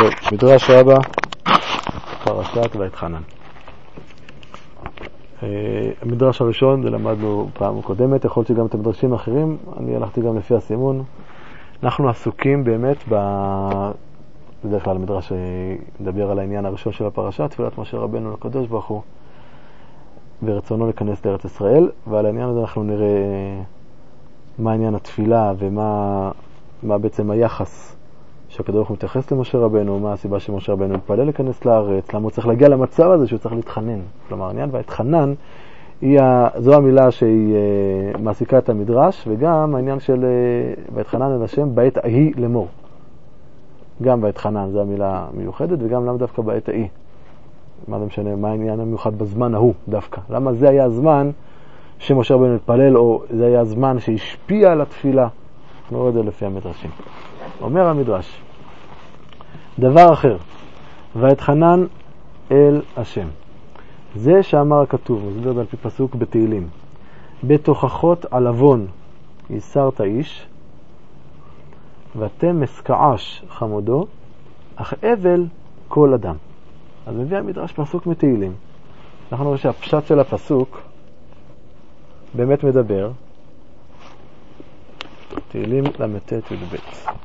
טוב, מדרש רבה, פרשת ואתחנן. המדרש הראשון, זה למדנו פעם קודמת, יכול להיות שגם את המדרשים האחרים, אני הלכתי גם לפי הסימון. אנחנו עסוקים באמת בדרך כלל המדרש מדבר על העניין הראשון של הפרשה, תפילת משה רבנו לקדוש ברוך הוא ורצונו להיכנס לארץ ישראל, ועל העניין הזה אנחנו נראה מה עניין התפילה ומה בעצם היחס שהקדוש ברוך הוא מתייחס למשה רבנו, מה הסיבה שמשה רבנו מתפלל להיכנס לארץ, למה הוא צריך להגיע למצב הזה שהוא צריך להתחנן. כלומר, העניין וההתחנן זו המילה שהיא מעסיקה את המדרש, וגם העניין של והתחנן אל השם בעת ההיא לאמור. גם והתחנן זו המילה מיוחדת, וגם למה דווקא בעת ההיא. מה זה משנה, מה העניין המיוחד בזמן ההוא דווקא? למה זה היה הזמן שמשה רבנו התפלל, או זה היה הזמן שהשפיע על התפילה? נראה את זה לפי המדרשים. אומר המדרש, דבר אחר, והתחנן אל השם. זה שאמר הכתוב, זה על פי פסוק בתהילים, בתוכחות על עוון ייסרת איש, ואתם מסקעש חמודו, אך אבל כל אדם. אז מביא המדרש פסוק מתהילים. אנחנו רואים שהפשט של הפסוק באמת מדבר, תהילים למ"ט י"ב.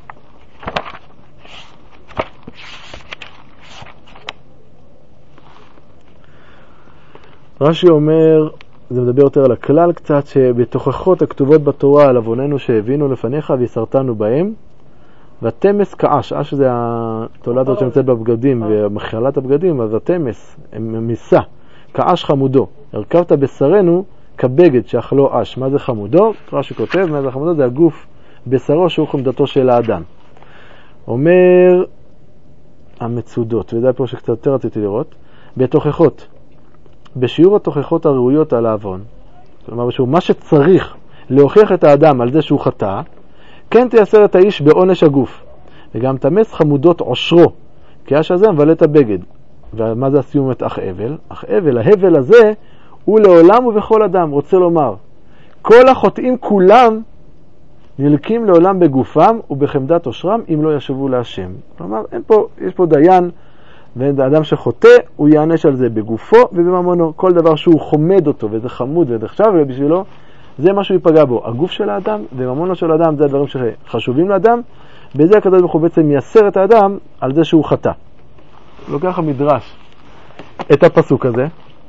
רש"י אומר, זה מדבר יותר על הכלל קצת, שבתוכחות הכתובות בתורה על עווננו שהבינו לפניך ויסרתנו בהם, והתמס כאש, אש זה התולעת הזאת שנמצאת בבגדים ומחילת הבגדים, אז התמס, מיסה, כאש חמודו, הרכבת בשרנו כבגד שאכלו אש. מה זה חמודו? רש"י כותב, מה זה חמודו? זה הגוף בשרו שהוא חמדתו של האדם. אומר המצודות, וזה פה שקצת יותר רציתי לראות, בתוכחות, בשיעור התוכחות הראויות על העוון, כלומר מה שצריך להוכיח את האדם על זה שהוא חטא, כן תייסר את האיש בעונש הגוף, וגם תמס חמודות עושרו, כי האש הזה מבלה את הבגד. ומה זה הסיום את אך אבל? אך אבל, ההבל הזה הוא לעולם ובכל אדם, רוצה לומר, כל החוטאים כולם נלקים לעולם בגופם ובחמדת עושרם אם לא ישובו להשם. כלומר, יש פה דיין, והאדם שחוטא הוא יענש על זה בגופו ובממונו. כל דבר שהוא חומד אותו וזה חמוד וזה חשב ובשבילו, זה מה שהוא ייפגע בו. הגוף של האדם וממונו של האדם זה הדברים שחשובים לאדם, בזה הקדוש ברוך הוא בעצם מייסר את האדם על זה שהוא חטא. לוקח המדרש את הפסוק הזה,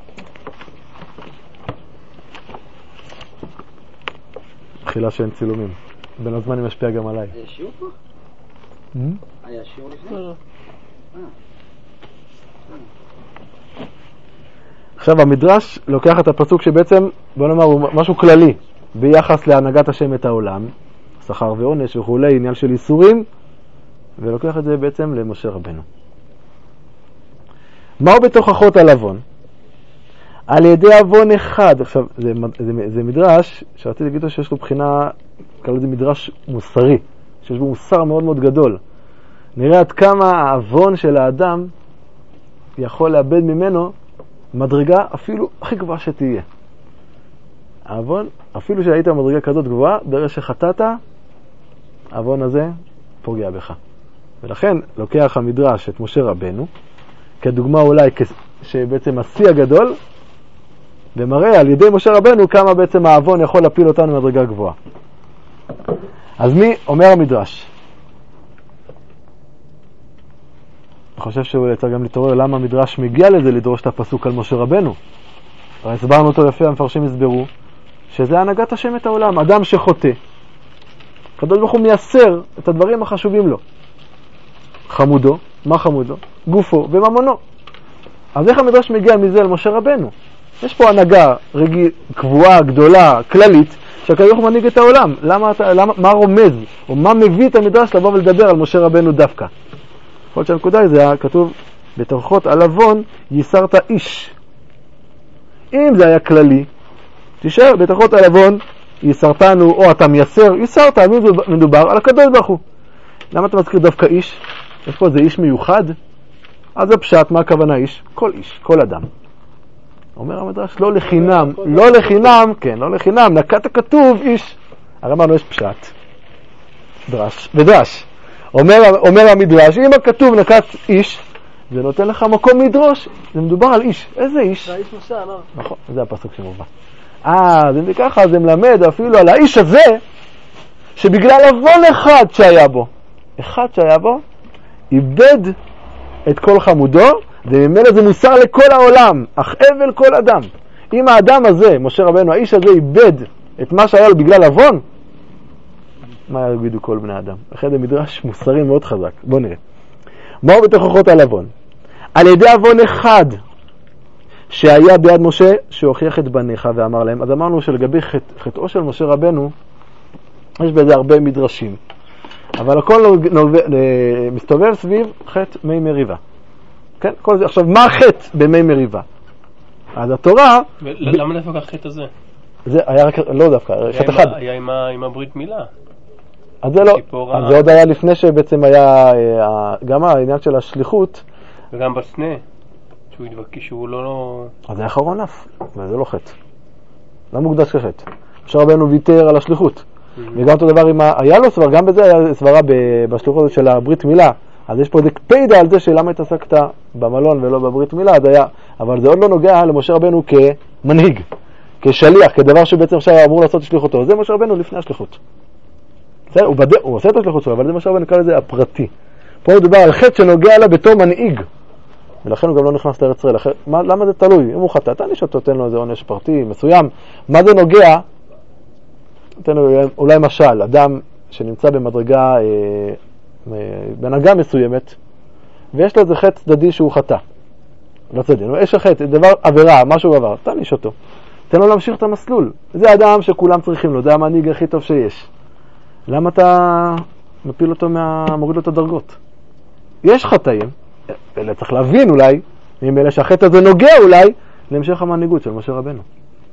תחילה שאין צילומים, בין הזמנים משפיע גם עליי. היה שיעור פה? היה שיעור לפני? עכשיו המדרש לוקח את הפסוק שבעצם, בוא נאמר, הוא משהו כללי ביחס להנהגת השם את העולם, שכר ועונש וכולי, עניין של איסורים, ולוקח את זה בעצם למשה רבנו. מהו בתוכחות על עוון? על ידי עוון אחד. עכשיו, זה מדרש שרציתי להגיד לו שיש לו בחינה, קראו לזה מדרש מוסרי, שיש בו מוסר מאוד מאוד גדול. נראה עד כמה העוון של האדם יכול לאבד ממנו מדרגה אפילו הכי גבוהה שתהיה. העוון, אפילו שהיית מדרגה כזאת גבוהה, ברגע שחטאת, העוון הזה פוגע בך. ולכן לוקח המדרש את משה רבנו, כדוגמה אולי שבעצם השיא הגדול, ומראה על ידי משה רבנו כמה בעצם העוון יכול להפיל אותנו מדרגה גבוהה. אז מי אומר המדרש? אני חושב שאולי צריך גם להתעורר למה המדרש מגיע לזה לדרוש את הפסוק על משה רבנו. אבל הסברנו אותו לפי המפרשים הסברו שזה הנהגת השם את העולם, אדם שחוטא. הקדוש ברוך הוא מייסר את הדברים החשובים לו. חמודו, מה חמודו? גופו וממונו. אז איך המדרש מגיע מזה למשה רבנו? יש פה הנהגה קבועה, גדולה, כללית, שהקדוש ברוך הוא מנהיג את העולם. מה רומז, או מה מביא את המדרש לבוא ולדבר על משה רבנו דווקא? יכול להיות שהנקודה זה היה כתוב בתוכחות על עוון ייסרת איש. אם זה היה כללי, תישאר בתוכחות על עוון ייסרתנו, או אתה מייסר, ייסרת, מדובר על הקדוש ברוך הוא. למה אתה מזכיר דווקא איש? יש פה איזה איש מיוחד? אז זה פשט, מה הכוונה איש? כל איש, כל אדם. אומר המדרש, לא לחינם, לא לחינם, נקט הכתוב איש. הרי אמרנו יש פשט, דרש ודרש. אומר המדרש, אם הכתוב נקט איש, זה נותן לך מקום לדרוש, זה מדובר על איש. איזה איש? זה האיש משה, לא? נכון, זה הפסוק שמובא. אז אם ככה, זה מלמד אפילו על האיש הזה, שבגלל עוון אחד שהיה בו, איבד את כל חמודו, וממילא זה מוסר לכל העולם, אך אבל כל אדם. אם האדם הזה, משה רבנו, האיש הזה איבד את מה שהיה לו בגלל עוון, מה יגידו כל בני אדם? לכן זה מדרש מוסרי מאוד חזק. בואו נראה. מהו בתוכחות על עוון? על ידי עוון אחד שהיה ביד משה, שהוכיח את בניך ואמר להם. אז אמרנו שלגבי חטאו של משה רבנו, יש בזה הרבה מדרשים. אבל הכל מסתובב סביב חטא מי מריבה. כן? כל זה. עכשיו, מה החטא במי מריבה? אז התורה... למה דווקא החטא הזה? זה היה רק, לא דווקא, חטא אחד. היה עם הברית מילה. אז זה לא, אז זה עוד היה לפני שבעצם היה גם העניין של השליחות. וגם בסנה, שהוא ידבקי שהוא לא... אז זה היה אחרון אף, וזה לא חטא. לא מוקדש כחטא. משה רבנו ויתר על השליחות. וגם אותו דבר היה לו סבר, גם בזה היה סברה בשליחות של הברית מילה. אז יש פה איזה קפידה על זה שלמה התעסקת במלון ולא בברית מילה, אז היה, אבל זה עוד לא נוגע למשה רבנו כמנהיג, כשליח, כדבר שבעצם עכשיו אמור לעשות שליחותו. זה משה רבנו לפני השליחות. הוא עושה את השליחות שלו, אבל זה משה רבנו נקרא לזה הפרטי. פה מדובר על חטא שנוגע לה בתור מנהיג, ולכן הוא גם לא נכנס לארץ ישראל. למה זה תלוי? אם הוא חטא, תעניש אותו, תן לו איזה עונש פרטי מסוים. מה זה נוגע? תן לו אולי משל, אדם שנמצא במדרגה, בהנהגה מסוימת, ויש לו איזה חטא צדדי שהוא חטא. לא צדדי, יש חטא, דבר עבירה, משהו עבר, תעניש אותו. תן לו להמשיך את המסלול. זה אדם שכולם צריכים לו, זה המנהיג הכי טוב שיש. למה אתה מפיל אותו, מוריד לו את הדרגות? יש חטאים, אלא צריך להבין אולי, ממילא שהחטא הזה נוגע אולי, להמשך המנהיגות של משה רבנו.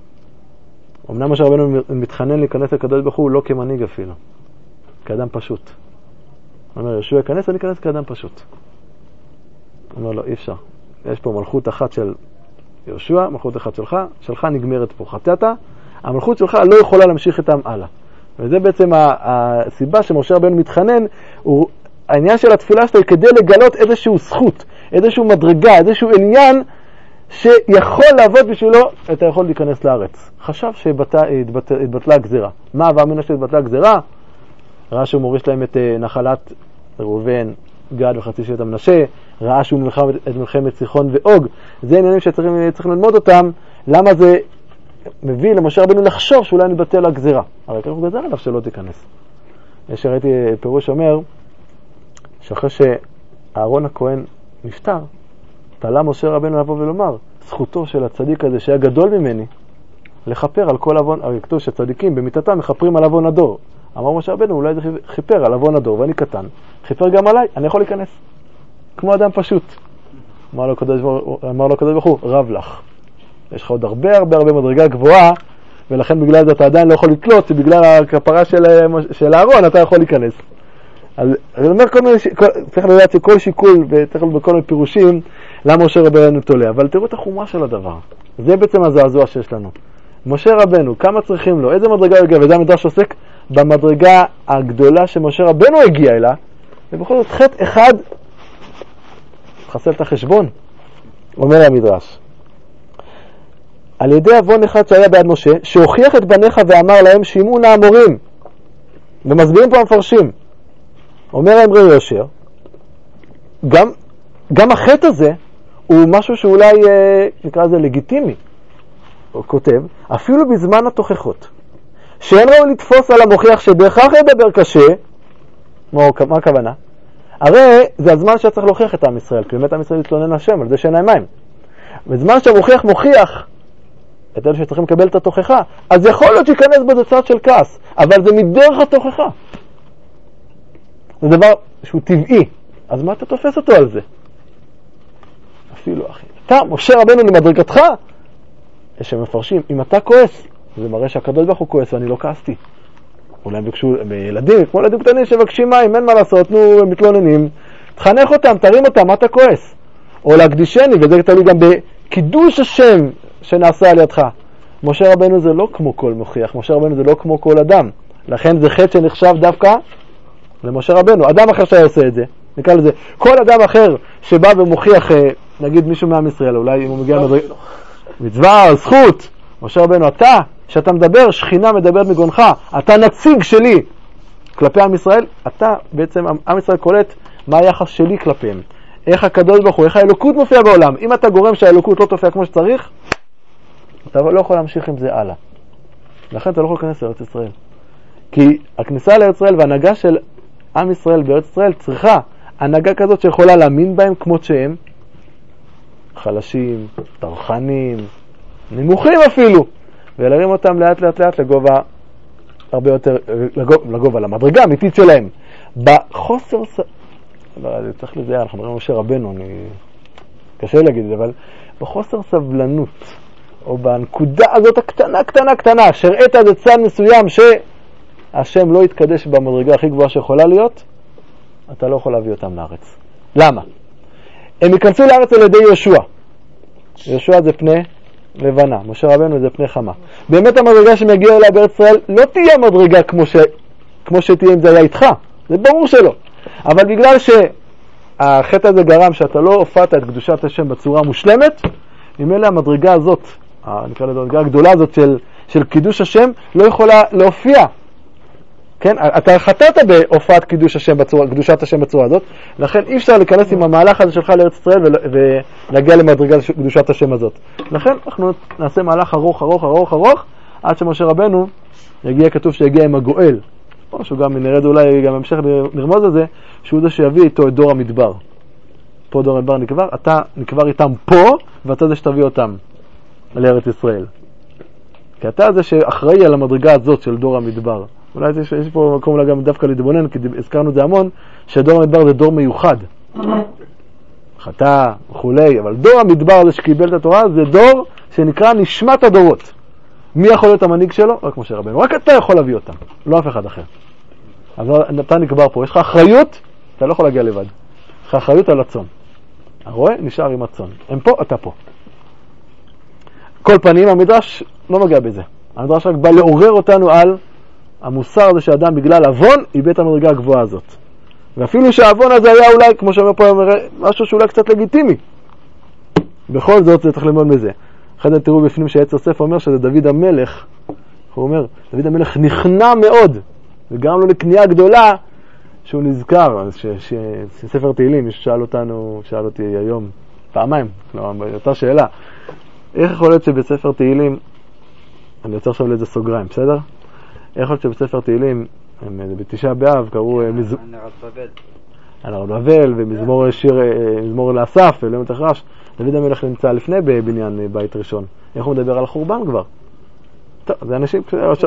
אמנם משה רבנו מתחנן להיכנס לקדוש ברוך הוא לא כמנהיג אפילו, כאדם פשוט. הוא אומר, ישוע יכנס, אני אכנס כאדם פשוט. הוא אומר לו, אי אפשר. יש פה מלכות אחת של יהושע, מלכות אחת שלך נגמרת פה. חטאת, המלכות שלך לא יכולה להמשיך איתם הלאה. וזה בעצם הסיבה שמשה רבנו מתחנן, העניין של התפילה שלו כדי לגלות איזשהו זכות, איזשהו מדרגה, איזשהו עניין שיכול לעבוד בשבילו, אתה יכול להיכנס לארץ. חשב שהתבטלה הגזירה. מה עבר מן שהתבטלה הגזירה? ראה שהוא מוריש להם את נחלת ראובן, גד וחצי שבט המנשה, ראה שהוא נלחם את מלחמת סיחון ואוג. זה עניינים שצריכים ללמוד אותם, למה זה מביא למשה רבנו לחשוב שאולי נתבטל הגזירה. הרי כך הוא גזר עליו שלא תיכנס. יש שראיתי פירוש אומר, שאחרי שאהרון הכהן נפטר, תלה משה רבנו לבוא ולומר, זכותו של הצדיק הזה שהיה גדול ממני, לכפר על כל עוון, הרי כתוב שצדיקים במיתתם מכפרים על עוון הדור. אמר משה רבנו, אולי זה חיפר על עוון הדור, ואני קטן, חיפר גם עליי, אני יכול להיכנס. כמו אדם פשוט. אמר לו הקדוש ברוך הוא, רב לך. יש לך עוד הרבה מדרגה גבוהה, ולכן בגלל זה אתה עדיין לא יכול לתלות, בגלל הכפרה של אהרון אתה יכול להיכנס. אז אני אומר, צריך לדעת שכל שיקול, וצריך לדעת בכל מיני פירושים, למה משה רבנו תולה. אבל תראו את החומה של הדבר. זה בעצם הזעזוע שיש לנו. משה רבנו, כמה צריכים לו? איזה מדרגה הוא הגיע? וזה המדרש עוסק במדרגה הגדולה שמשה רבנו הגיע אליה, ובכל זאת חטא אחד חסל את החשבון, אומר המדרש. על ידי עוון אחד שהיה ביד משה, שהוכיח את בניך ואמר להם, שימעו נא המורים. ומסבירים פה המפרשים. אומר להם רבי יושר, גם החטא הזה הוא משהו שאולי נקרא לזה לגיטימי. הוא כותב, אפילו בזמן התוכחות, שאין ראוי לתפוס על המוכיח שבהכרח ידבר קשה. מה הכוונה? הרי זה הזמן שצריך להוכיח את עם ישראל, כי באמת עם ישראל יתלונן השם על זה שאין להם מים. בזמן שהמוכיח מוכיח את אלה שצריכים לקבל את התוכחה, אז יכול להיות שיכנס בזה צד של כעס, אבל זה מדרך התוכחה. זה דבר שהוא טבעי, אז מה אתה תופס אותו על זה? אפילו אחי, אתה משה רבנו למדרגתך, יש שמפרשים, אם אתה כועס, זה מראה שהקדוש ברוך הוא כועס ואני לא כעסתי. אולי הם ביקשו, ילדים, כמו ילדים קטנים שבקשים מים, אין מה לעשות, נו, הם מתלוננים, תחנך אותם, תרים אותם, מה אתה כועס? או להקדישני, וזה תלוי גם בקידוש השם שנעשה על ידך. משה רבנו זה לא כמו כל מוכיח, משה רבנו זה לא כמו כל אדם. לכן זה חטא שנחשב דווקא למשה רבנו. אדם אחר שהיה עושה את זה, נקרא לזה, כל אדם אחר שבא ומוכיח, נגיד מישהו מעם ישראל, אולי אם הוא מגיע מצווה או זכות, משה רבנו, אתה, שאתה מדבר, שכינה מדברת מגרונך, אתה נציג שלי כלפי עם ישראל, אתה בעצם, עם ישראל קולט מה היחס שלי כלפיהם, איך הקדוש ברוך הוא, איך האלוקות מופיע בעולם. אם אתה גורם שהאלוקות לא תופיע כמו שצריך, אתה לא יכול להמשיך עם זה הלאה. לכן אתה לא יכול להיכנס לארץ ישראל. כי הכניסה לארץ ישראל וההנהגה של עם ישראל בארץ ישראל צריכה הנהגה כזאת שיכולה להאמין בהם כמות שהם, חלשים, טרחנים, נמוכים אפילו, ולהרים אותם לאט לאט לאט לגובה הרבה יותר, לגובה, למדרגה האמיתית שלהם. בחוסר, צריך לזה, אנחנו מדברים על משה רבנו, קשה להגיד את זה, אבל בחוסר סבלנות, או בנקודה הזאת הקטנה, קטנה, קטנה, שראית עד צד מסוים שהשם לא יתקדש במדרגה הכי גבוהה שיכולה להיות, אתה לא יכול להביא אותם לארץ. למה? הם ייכנסו לארץ על ידי יהושע. יהושע זה פני לבנה, משה רבנו זה פני חמה. באמת המדרגה שמגיע אליה בארץ ישראל לא תהיה מדרגה כמו שתהיה אם זה היה איתך, זה ברור שלא. אבל בגלל שהחטא הזה גרם שאתה לא הופעת את קדושת השם בצורה מושלמת, ממילא המדרגה הזאת, נקרא לזה המדרגה הגדולה הזאת של קידוש השם, לא יכולה להופיע. כן? אתה חטאת בהופעת קדושת השם בצורה הזאת, לכן אי אפשר להיכנס עם המהלך הזה שלך לארץ ישראל ולהגיע למדרגה של קדושת השם הזאת. לכן אנחנו נעשה מהלך ארוך ארוך ארוך ארוך עד שמשה רבנו יגיע, כתוב שיגיע עם הגואל, או שהוא גם נראה זה אולי גם המשך נרמוז הזה, שהוא זה שיביא איתו את דור המדבר. פה דור המדבר נקבר, אתה נקבר איתם פה ואתה זה שתביא אותם לארץ ישראל, כי אתה זה שאחראי על המדרגה הזאת של דור המדבר. אולי יש פה מקום אולי גם דווקא לדבונן, כי הזכרנו את זה המון, שדור המדבר זה דור מיוחד, חטא וכולי, אבל דור המדבר זה שקיבל את התורה זה דור שנקרא נשמת הדורות. מי יכול להיות המנהיג שלו? רק משה רבנו, רק אתה יכול להביא אותם, לא אף אחד אחר. אז אתה נקבר פה, יש לך אחריות, אתה לא יכול להגיע לבד, יש לך אחריות על הצאן. הרואה נשאר עם הצאן, הם פה, אתה פה. כל פנים המדרש לא מגיע בזה, המדרש רק בא לעורר אותנו על המוסר הזה שאדם בגלל אבון איבד את המדרגה הגבוהה הזאת. ואפילו שהאבון הזה היה אולי, כמו שאומר פה, משהו שאולי קצת לגיטימי, בכל זאת זה צריך ללמוד מזה. אחרי זה תראו בפנים שעץ יוסף אומר שזה דוד המלך, הוא אומר, דוד המלך נכנע מאוד, וגרם לו לקנייה גדולה שהוא נזכר, שספר תהילים, מישהו שאל אותי היום, פעמיים, אותה שאלה, איך יכול להיות שבספר תהילים, אני יוצא עכשיו לאיזה סוגריים, בסדר? איך יכול להיות שבספר תהילים, בתשעה באב, קראו הנרד בבל, ומזמור לאסף, ולאום תחרש, דוד המלך נמצא לפני בבניין בית ראשון. איך הוא מדבר על החורבן כבר? טוב, זה אנשים...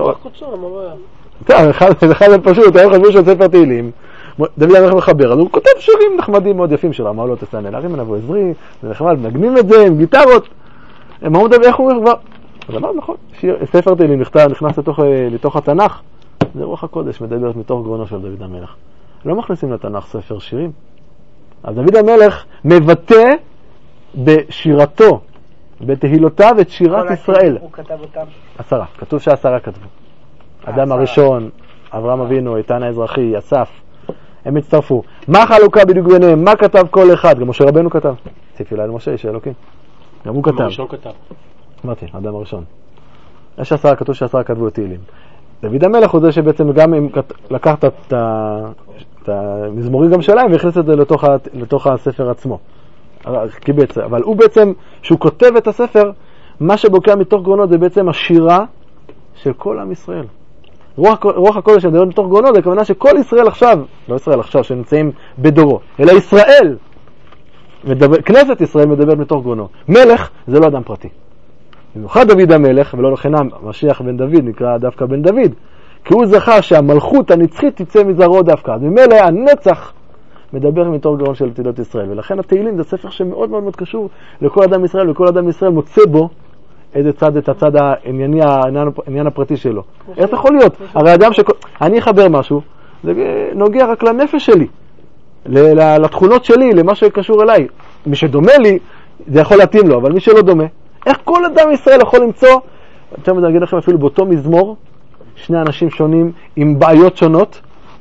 טוב, אחד זה פשוט, הם חשבו של ספר תהילים, דוד המלך מחבר, אז הוא כותב שירים נחמדים מאוד יפים של אמר לו תסענה, להרים עליו עזרי, זה נחמד, מנגנים את זה עם גיטרות. הם אמרו דבר, איך הוא אומר כבר? אז אמר, נכון, ספר תהילים נכנס לתוך התנ"ך, זה רוח הקודש, מדברת מתוך גרונו של דוד המלך. לא מכניסים לתנ"ך ספר שירים. אז דוד המלך מבטא בשירתו, בתהילותיו את שירת ישראל. הוא כתב אותם? 10, כתוב ש10 כתבו. אדם הראשון, אברהם אבינו, איתן האזרחי, אסף, הם הצטרפו. מה החלוקה בדיוק ביניהם? מה כתב כל אחד? גם משה רבנו כתב. תפילה למשה, איש האלוקים. גם הוא כתב. הראשון כתב. אמרתי, האדם הראשון. יש 10, כתוב ש10 כתבו את תהילים. דוד המלך הוא זה שבעצם גם אם לקחת את המזמורים גם שלהם והכניס את זה לתוך הספר עצמו. קיבץ. אבל הוא בעצם, שהוא כותב את הספר, מה שבוקע מתוך גרונו זה בעצם השירה של כל עם ישראל. רוח הקודש שמדבר מתוך גרונו זה הכוונה שכל ישראל עכשיו, לא ישראל עכשיו שנמצאים בדורו, אלא ישראל, כנסת ישראל מדברת מתוך גרונו. מלך זה לא אדם פרטי. במיוחד דוד המלך, ולא לחינם, משיח בן דוד נקרא דווקא בן דוד, כי הוא זכה שהמלכות הנצחית תצא מזרעו דווקא. אז ממילא הנצח מדבר מתוך גרון של תהילות ישראל, ולכן התהילים זה ספר שמאוד מאוד מאוד קשור לכל אדם ישראל, וכל אדם ישראל מוצא בו את הצד העניין הפרטי שלו. איך זה יכול להיות? הרי אדם אני אחבר משהו, זה נוגע רק לנפש שלי, לתכונות שלי, למה שקשור אליי. מי שדומה לי, זה יכול להתאים לו, אבל מי שלא דומה, איך כל אדם ישראל יכול למצוא, אני אגיד לכם אפילו באותו מזמור, שני אנשים שונים עם בעיות שונות,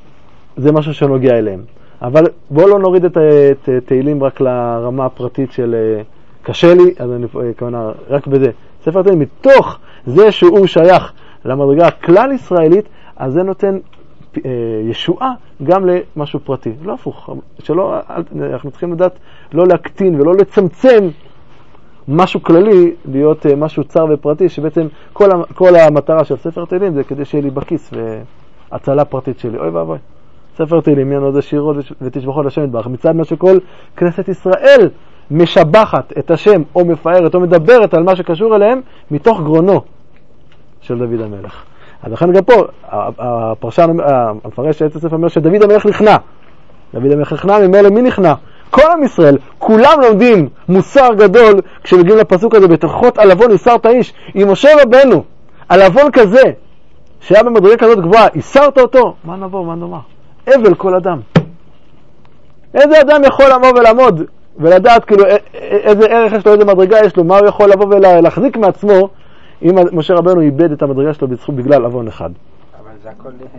זה משהו שנוגע אליהם. אבל בואו לא נוריד את תהילים רק לרמה הפרטית של קשה לי, אז אני כמובן רק בזה. ספר תהילים, מתוך זה שהוא שייך למדרגה הכלל ישראלית, אז זה נותן ישועה גם למשהו פרטי. לא הפוך, אנחנו צריכים לדעת לא להקטין ולא לצמצם משהו כללי, להיות משהו צר ופרטי, שבעצם כל המטרה של ספר תהילים זה כדי שיהיה לי בכיס והצלה פרטית שלי. אוי ואבוי. ספר תהילים, יענו זה שירות ותשבחו לשם יתברך. מצד מה שכל כנסת ישראל משבחת את השם או מפארת או מדברת על מה שקשור אליהם מתוך גרונו של דוד המלך. אז לכן גם פה, הפרשן, המפרש את הספר אומר שדוד המלך נכנע. דוד המלך נכנע, ממילא מי נכנע? כל עם ישראל, כולם לומדים מוסר גדול כשמגיעים לפסוק הזה, בתוכחות על עוון הסרת איש. אם משה רבנו על עוון כזה, שהיה במדרגה כזאת גבוהה, הסרת אותו, מה נבוא, מה נאמר? אבל כל אדם. איזה אדם יכול לבוא ולעמוד ולדעת כאילו איזה ערך יש לו, איזה מדרגה יש לו, מה הוא יכול לבוא ולהחזיק מעצמו אם משה רבנו איבד את המדרגה שלו בגלל עוון אחד. אבל זה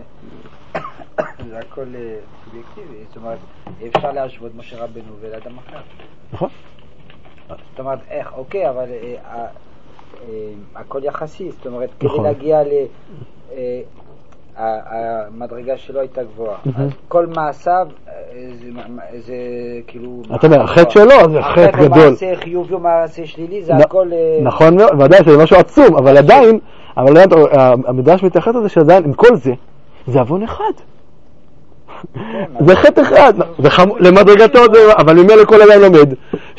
הכל סובייקטיבי, זאת אומרת, אפשר להשוות משה רבנו ולאדם אחר. נכון. זאת אומרת, איך, אוקיי, אבל הכל יחסי, זאת אומרת, כדי להגיע המדרגה שלו הייתה גבוהה. אז כל מעשיו זה כאילו... אתה אומר, החטא שלו זה חטא גדול. מעשה חיובי ומעשה שלילי זה הכל... נכון, ודאי שזה משהו עצום, אבל עדיין, המדרש מתייחס לזה שעדיין, עם כל זה, זה עוון אחד. זה חטא אחד. למדרגתו, אבל ממילא כל אדם לומד,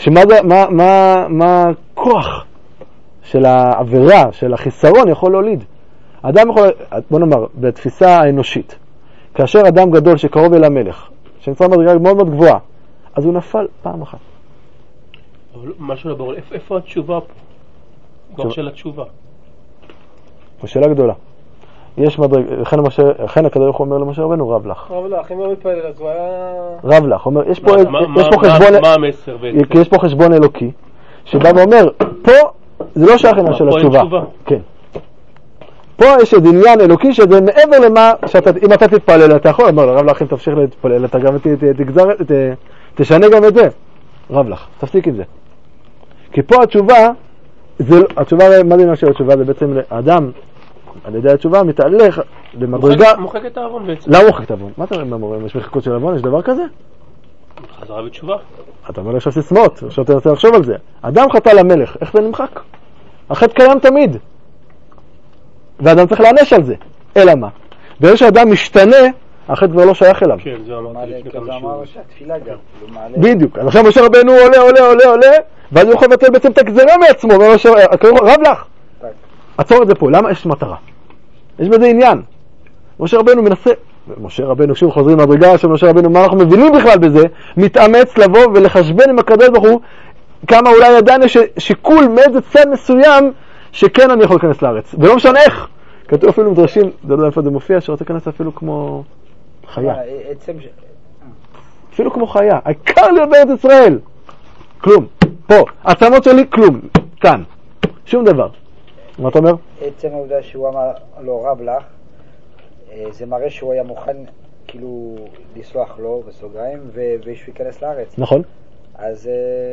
מה הכוח של העבירה, של החיסרון יכול להוליד. אדם יכול, בוא נאמר, בתפיסה האנושית, כאשר אדם גדול שקרוב אל המלך, שנמצא מדרגה מאוד מאוד גבוהה, אז הוא נפל פעם אחת. אבל משהו לברור, איפה התשובה פה? כבר של התשובה. שאלה גדולה. יש מדרגה, לכן הקדוש ברוך הוא אומר למשה רבנו, רב לך. רב לך, אם הוא מתפלל, אז הוא היה... רב לך, אומר, יש פה חשבון... מה המסר בעצם? כי יש פה חשבון אלוקי, שבא ואומר, פה זה לא שייך עניין של התשובה. כן. פה יש איזה עניין אלוקי שזה מעבר למה אם אתה תתפלל אתה יכול, אמר רב לך אם תמשיך להתפלל אתה גם תשנה גם את זה, רב לך, תפסיק עם זה. כי פה התשובה, מה זה עניין של התשובה? זה בעצם האדם על ידי התשובה מתהלך למדרגה... מוחק את העוון בעצם. למה מוחק את העוון? מה אתה אומר? יש מחיקות של העוון? יש דבר כזה? חזרה בתשובה. אתה אומר עכשיו סיסמאות, עכשיו אתה רוצה לחשוב על זה. אדם חטא למלך, איך זה נמחק? החטא קיים תמיד. ואדם צריך לענש על זה. אלא מה? ברגע שאדם משתנה, החטא כבר לא שייך אליו. כן, זה אמרתי לפני כמה שיעורים. שהתפילה גם. בדיוק. אז עכשיו משה רבנו עולה, ואז הוא יכול לבטל בעצם את הגזרה מעצמו, רב לך. עצור את זה פה. למה יש מטרה? יש בזה עניין. משה רבנו מנסה, משה רבנו, שוב חוזרים למדרגה של משה רבנו, מה אנחנו מבינים בכלל בזה? מתאמץ לבוא ולחשבן עם הקדוש ברוך הוא, כמה אולי עדיין יש שיקול מאיזה צד מסוים, שכן אני יכול להיכנס לארץ. ולא משנה איך. כתוב אפילו מדרשים, זה לא איפה זה מופיע, שרוצה להיכנס אפילו כמו חיה. אפילו כמו חיה. העיקר להיות בארץ ישראל. כלום. פה. עצמות שלי, כלום. כאן. שום דבר. מה אתה אומר? עצם העובדה שהוא אמר לו רב לך, זה מראה שהוא היה מוכן כאילו לסלוח לו בסוגריים, ושהוא ייכנס לארץ. נכון. אז...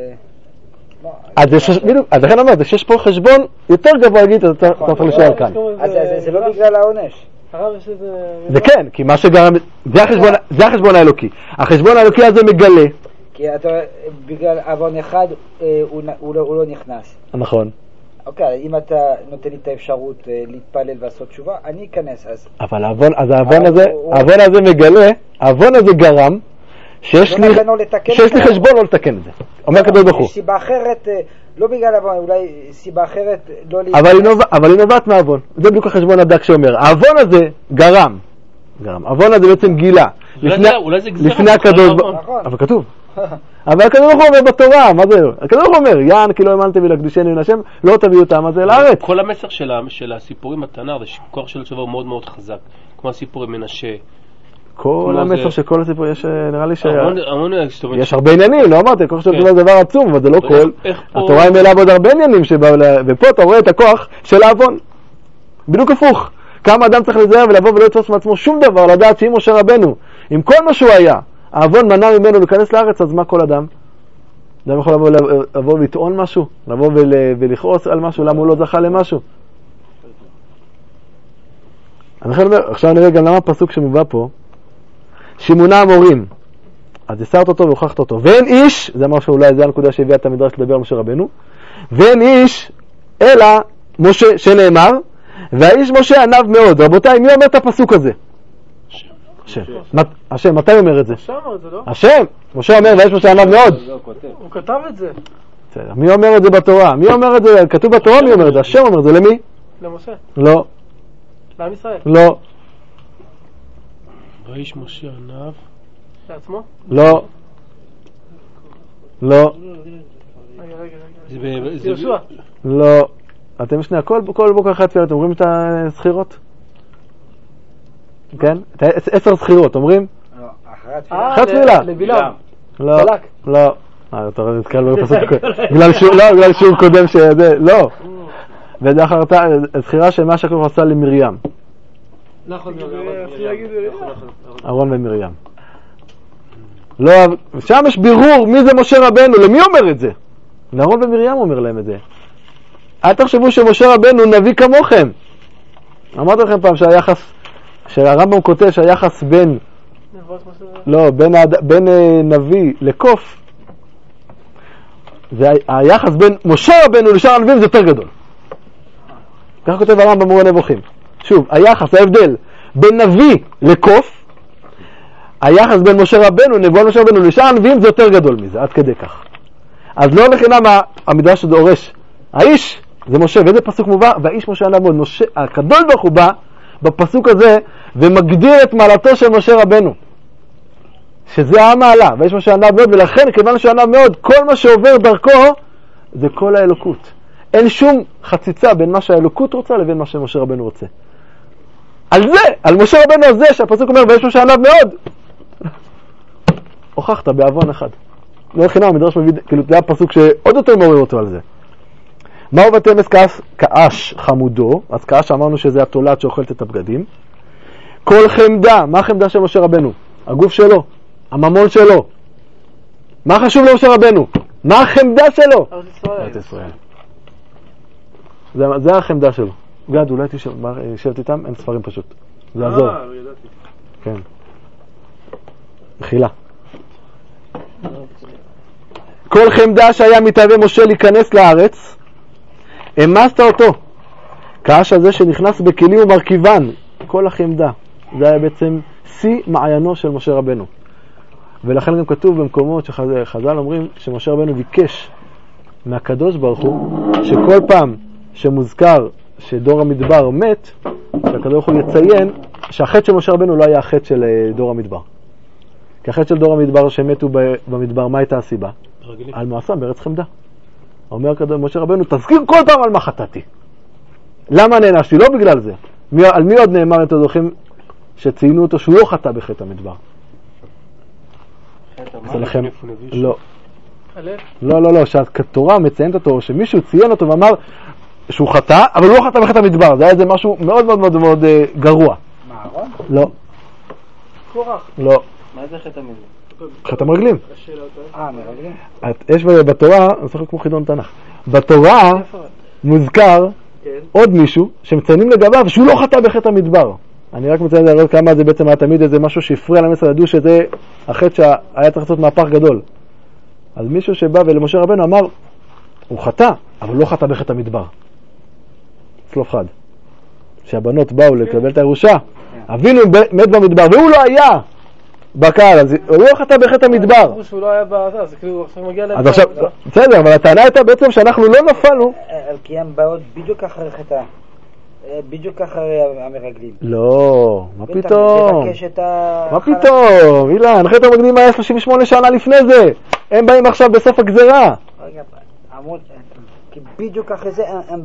אז לכן אומר, שיש פה חשבון יותר גבוה להגיד, אתה צריך להישאר כאן. אז זה לא בגלל העונש. זה כן, כי מה שגרם, זה החשבון האלוקי. החשבון האלוקי הזה מגלה. כי בגלל עוון אחד הוא לא נכנס. נכון. אוקיי, אם אתה נותן לי את האפשרות להתפלל ועשות תשובה, אני אכנס אז. אבל העוון הזה מגלה, העוון הזה גרם, שיש לי חשבון לא לתקן את זה. אומר כדור בחור. יש סיבה אחרת, לא בגלל עוון, אולי סיבה אחרת לא להתקן. אבל היא נובעת מהעוון. זה בדיוק החשבון הדק שאומר. העוון הזה גרם. העוון הזה בעצם גילה. לפני הקדוש ברוך הוא. אבל כתוב. אבל הקדוש ברוך הוא אומר בתורה, מה זה? הקדוש ברוך הוא אומר, יען כי לא האמנתם ולקדישני להשם, לא תביאו אותם הזה לארץ. כל המסר של הסיפורים התנ"ך, זה כוח של התשובה מאוד מאוד חזק. כמו הסיפורים מנשה. כל המסר של כל הסיפור, יש, נראה לי יש הרבה עניינים, לא אמרתי, הכוח של התשובה זה דבר עצום, אבל זה לא כל. התורה היא מלאה בעוד הרבה עניינים, ופה אתה רואה את הכוח של העוון. בדיוק הפוך. כמה אדם צריך לזהר ולבוא ולא לתפוס מעצמו שום דבר, לדעת שאם משה רבנו אם כל מה שהוא היה, העוון מנע ממנו להיכנס לארץ, אז מה כל אדם? אדם יכול לבוא ולטעון משהו? לבוא ולכעוס על משהו? למה הוא לא זכה למשהו? עכשיו נראה גם למה הפסוק שמובא פה, שמונה המורים, אז הסרת אותו והוכחת אותו, ואין איש, זה אמר שאולי זה הנקודה שהביאה את המדרש לדבר על משה רבנו, ואין איש אלא משה שנאמר, והאיש משה ענב מאוד. רבותיי, מי אומר את הפסוק הזה? השם, מתי אומר את זה? השם אומר את זה, לא? השם, משה אומר והאיש משה ענב מאוד. הוא כתב את זה. מי אומר את זה בתורה? מי אומר את זה? כתוב בתורה מי אומר את זה? השם אומר את זה, למי? למשה. לא. לעם ישראל. לא. והאיש משה ענב. לעצמו? לא. לא. זה יהושע. לא. אתם שנייה, כל בוקר אחרי התפילה, אתם אומרים את הזכירות? כן? 10 זכירות, אומרים? לא, אחרי אחרי התפילה. לבלעם. לא. בלק. לא. אתה רואה, נתקל בפסוק בגלל שיעור קודם שזה, לא. וזה אחרתה, זכירה שמה שהקדוש עשה למרים. נכון, אהרון ומרים. לא, שם יש בירור מי זה משה רבנו, למי אומר את זה? לאהרון ומרים אומר להם את זה. אל תחשבו שמשה רבנו נביא כמוכם. אמרתי לכם פעם שהיחס, שהרמב"ם כותב שהיחס בין, לא, בין נביא לקוף, והיחס בין משה רבנו לשאר הנביאים זה יותר גדול. כך כותב הרמב"ם במורה נבוכים. שוב, היחס, ההבדל בין נביא לקוף, היחס בין משה רבנו, נבואה משה רבנו לשאר הנביאים זה יותר גדול מזה, עד כדי כך. אז לא לחינם המדרש דורש, האיש זה משה, ואיזה פסוק מובא? והאיש משה ענב מאוד. משה, הקדוש ברוך הוא בא בפסוק הזה ומגדיר את מעלתו של משה רבנו, שזה המעלה, והאיש משה ענב מאוד, ולכן כיוון שהוא ענב מאוד, כל מה שעובר דרכו זה כל האלוקות. אין שום חציצה בין מה שהאלוקות רוצה לבין מה שמשה רבנו רוצה. על זה, על משה רבנו הזה שהפסוק אומר והאיש משה ענב מאוד, הוכחת בעוון אחד. לא לחינם המדרש מביא, כאילו זה הפסוק שעוד יותר מעורר אותו על זה. מהו ותמס כאש חמודו? אז כאש אמרנו שזה התולעת שאוכלת את הבגדים. כל חמדה, מה החמדה של משה רבנו? הגוף שלו, הממון שלו. מה חשוב למשה רבנו? מה החמדה שלו? ארץ ישראל. זה החמדה שלו. גד, אולי תשבת איתם? אין ספרים פשוט. זה עזור. כן. מחילה. כל חמדה שהיה מתהווה משה להיכנס לארץ, אמסת אותו. כאש הזה שנכנס בכלים ומרכיבן. כל החמדה. זה היה בעצם שיא מעיינו של משה רבנו. ולכן גם כתוב במקומות שחז"ל אומרים שמשה רבנו ביקש מהקדוש ברוך הוא שכל פעם שמוזכר שדור המדבר מת, שהקדוש ברוך הוא יציין שהחטא של משה רבנו לא היה החטא של דור המדבר. כי החטא של דור המדבר שמתו במדבר, מה הייתה הסיבה? על מעשם בארץ חמדה. אומר משה רבנו, תזכיר כל פעם על מה חטאתי. למה נענשתי? לא בגלל זה. על מי עוד נאמר את הדרכים שציינו אותו שהוא לא חטא בחטא המדבר? לכם, לא. לא, שהתורה מציינת אותו, שמישהו ציין אותו ואמר שהוא חטא, אבל הוא לא חטא בחטא המדבר. זה היה איזה משהו מאוד מאוד מאוד מאוד גרוע. מה, אהרון? לא. קורח. לא. מה זה חטא המדבר? חטא מרגלים. מרגלים. יש בתורה, אני זוכר כמו חידון תנ"ך, בתורה מוזכר עוד מישהו שמציינים לגביו שהוא לא חטא בחטא המדבר. אני רק מציין לראות כמה זה בעצם היה תמיד איזה משהו שהפריע למסר, ידעו שזה החטא שהיה צריך לעשות מהפך גדול. אז מישהו שבא ולמשה רבנו אמר, הוא חטא, אבל לא חטא בחטא המדבר. צלוף חד. שהבנות באו לקבל את הירושה, אבינו מת במדבר, והוא לא היה בקהל, אז הוא לא חטא בחטא המדבר. הוא לא היה בעזה, אז כאילו עכשיו מגיע להם... אז עכשיו, בסדר, אבל הטענה הייתה בעצם שאנחנו לא נפלנו. כי הם באות בדיוק אחרי חטא. בדיוק אחרי המרגלים. לא, מה פתאום? מה פתאום? פתאום? אילן, חטא המרגלים היה 38 שנה לפני זה. הם באים עכשיו בסוף הגזרה. רגע, כי בדיוק אחרי זה הם...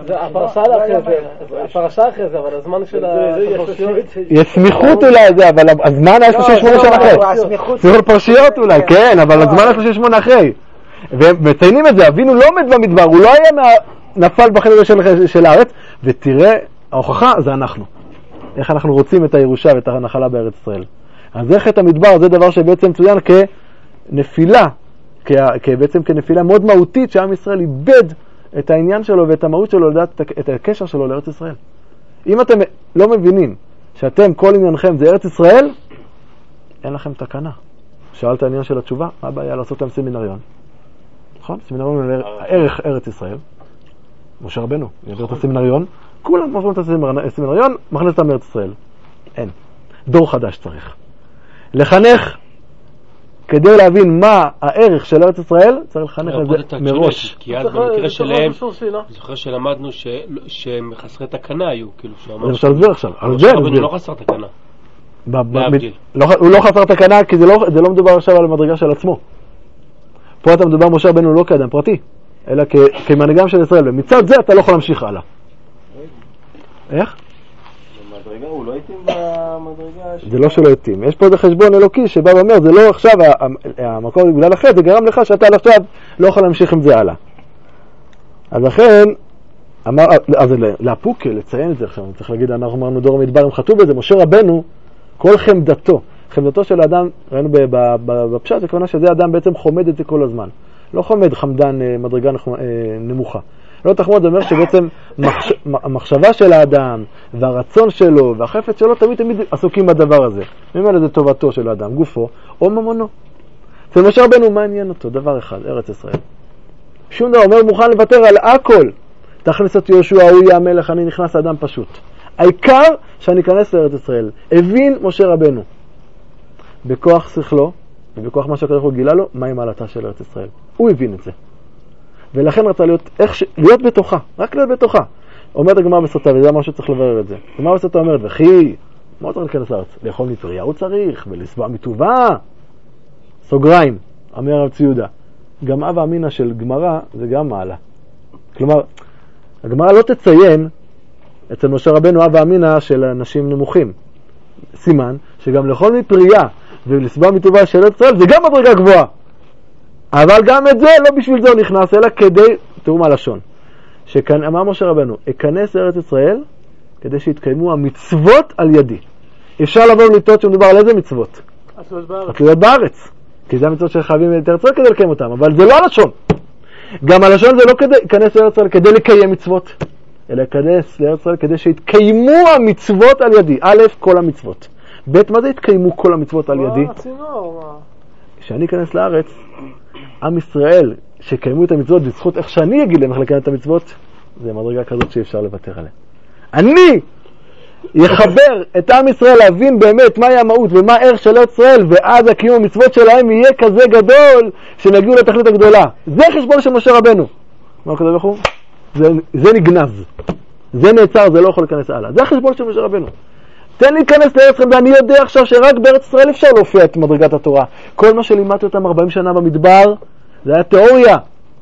הפרשה אחרי זה, אבל הזמן של הפרשיות... יש סמיכות אולי זה, אבל הזמן היה 38 שנה אחרי. סמיכות פרשיות אולי, כן, אבל הזמן היה 38 אחרי. והם מציינים את זה, אבינו לא מת במדבר, הוא לא היה נפל בחדר של הארץ, ותראה, ההוכחה זה אנחנו. איך אנחנו רוצים את הירושה ואת הנחלה בארץ ישראל. אז זה חטא המדבר, זה דבר שבעצם צוין כנפילה, בעצם כנפילה מאוד מהותית, שעם ישראל איבד את העניין שלו ואת המהות שלו, לדעת את הקשר שלו לארץ ישראל. אם אתם לא מבינים שאתם, כל עניינכם זה ארץ ישראל, אין לכם תקנה. שאלת העניין של התשובה, מה הבעיה לעשות להם סמינריון? נכון? סמינריון על ערך ארץ ישראל. משה רבנו, יעביר את הסמינריון, כולם עוברים את הסמינריון, מכניס אותם לארץ ישראל. אין. דור חדש צריך. לחנך, כדי להבין מה הערך של ארץ ישראל, צריך לחנך לזה מראש. כי אז במקרה שלהם, זוכר שלמדנו שהם חסרי תקנה היו, כאילו זה אפשר להסביר עכשיו. משה רבנו לא חסר תקנה. הוא לא חסר תקנה, כי זה לא מדובר עכשיו על המדרגה של עצמו. פה אתה מדבר משה רבנו לא כאדם פרטי, אלא כמנהיגם של ישראל, ומצד זה אתה לא יכול להמשיך הלאה. איך? במדרגה, הוא לא התאים במדרגה... זה לא שלא התאים. יש פה איזה חשבון אלוקי שבא ואומר, זה לא עכשיו, המקור בגלל אחר, זה גרם לך שאתה עכשיו לא יכול להמשיך עם זה הלאה. אז לכן, אז להפוקה, לציין את זה עכשיו, צריך להגיד, אנחנו אמרנו דור המדבר, הם חטאו בזה, משה רבנו, כל חמדתו של האדם, ראינו בפשט, זה כוונה שזה האדם בעצם חומד את זה כל הזמן. לא חומד חמדן מדרגה נמוכה. לא תחמוד, זה אומר שבעצם המחשבה של האדם והרצון שלו והחפץ שלו תמיד עסוקים בדבר הזה. ממילא זה טובתו של האדם, גופו או ממונו. אצל משה רבנו מה עניין אותו? דבר אחד, ארץ ישראל. שום דבר, אומר מוכן לוותר על הכל. תכניס אותי יהושע, הוא יהיה המלך, אני נכנס לאדם פשוט. העיקר שאני אכנס לארץ ישראל. הבין משה רבנו בכוח שכלו ובכוח מה שהקדוש ברוך הוא גילה לו, מהי מעלתה של ארץ ישראל. הוא הבין את זה. ולכן רצה להיות בתוכה, רק להיות בתוכה. אומרת הגמרא בסוטה, וזה מה שצריך לברר את זה. הגמרא בסוטה אומרת, וכי, מה צריך להיכנס לארץ? לאכול מפריה הוא צריך, ולשבוע מטובה. סוגריים, אמר הרב ציודה. גם אבא אמינה של גמרא זה גם מעלה. כלומר, הגמרא לא תציין אצל משה רבנו אבא אמינה של אנשים נמוכים. סימן שגם לאכול מפריה ולשבוע מטובה של ארץ ישראל זה גם מדרגה גבוהה. אבל גם את זה לא בשביל זה הוא נכנס, אלא כדי, תראו מה לשון, אמר משה רבנו, אכנס לארץ ישראל כדי שיתקיימו המצוות על ידי. אפשר לבוא ולטעות שמדובר על איזה מצוות? התלויות בארץ. כי זה המצוות שחייבים את ארץ ישראל כדי לקיים אותם, אבל זה לא הלשון. גם הלשון זה לא כדי להיכנס לארץ ישראל כדי לקיים מצוות, אלא להיכנס לארץ ישראל כדי שיתקיימו המצוות על ידי. א', כל המצוות. ב', מה זה יתקיימו כל המצוות על ידי? כשאני אכנס לארץ, עם ישראל שקיימו את המצוות בזכות איך שאני אגיד להם איך לקיים את המצוות, זה מדרגה כזאת שאפשר לוותר עליה. אני יחבר את עם ישראל להבין באמת מהי המהות ומה הערך של ארץ ישראל, ואז הקיום המצוות שלהם יהיה כזה גדול שנגיעו לתכלית הגדולה. זה חשבון של משה רבנו. מה הקדוש ברוך הוא? זה נגנז, זה נעצר, זה לא יכול להיכנס הלאה. זה החשבון של משה רבנו. תן לי להיכנס לארץ ישראל, ואני יודע עכשיו שרק בארץ ישראל אפשר להופיע את מדרגת התורה. כל מה שלימדתי אותם 40 שנה במדבר, זה היה תיאוריה.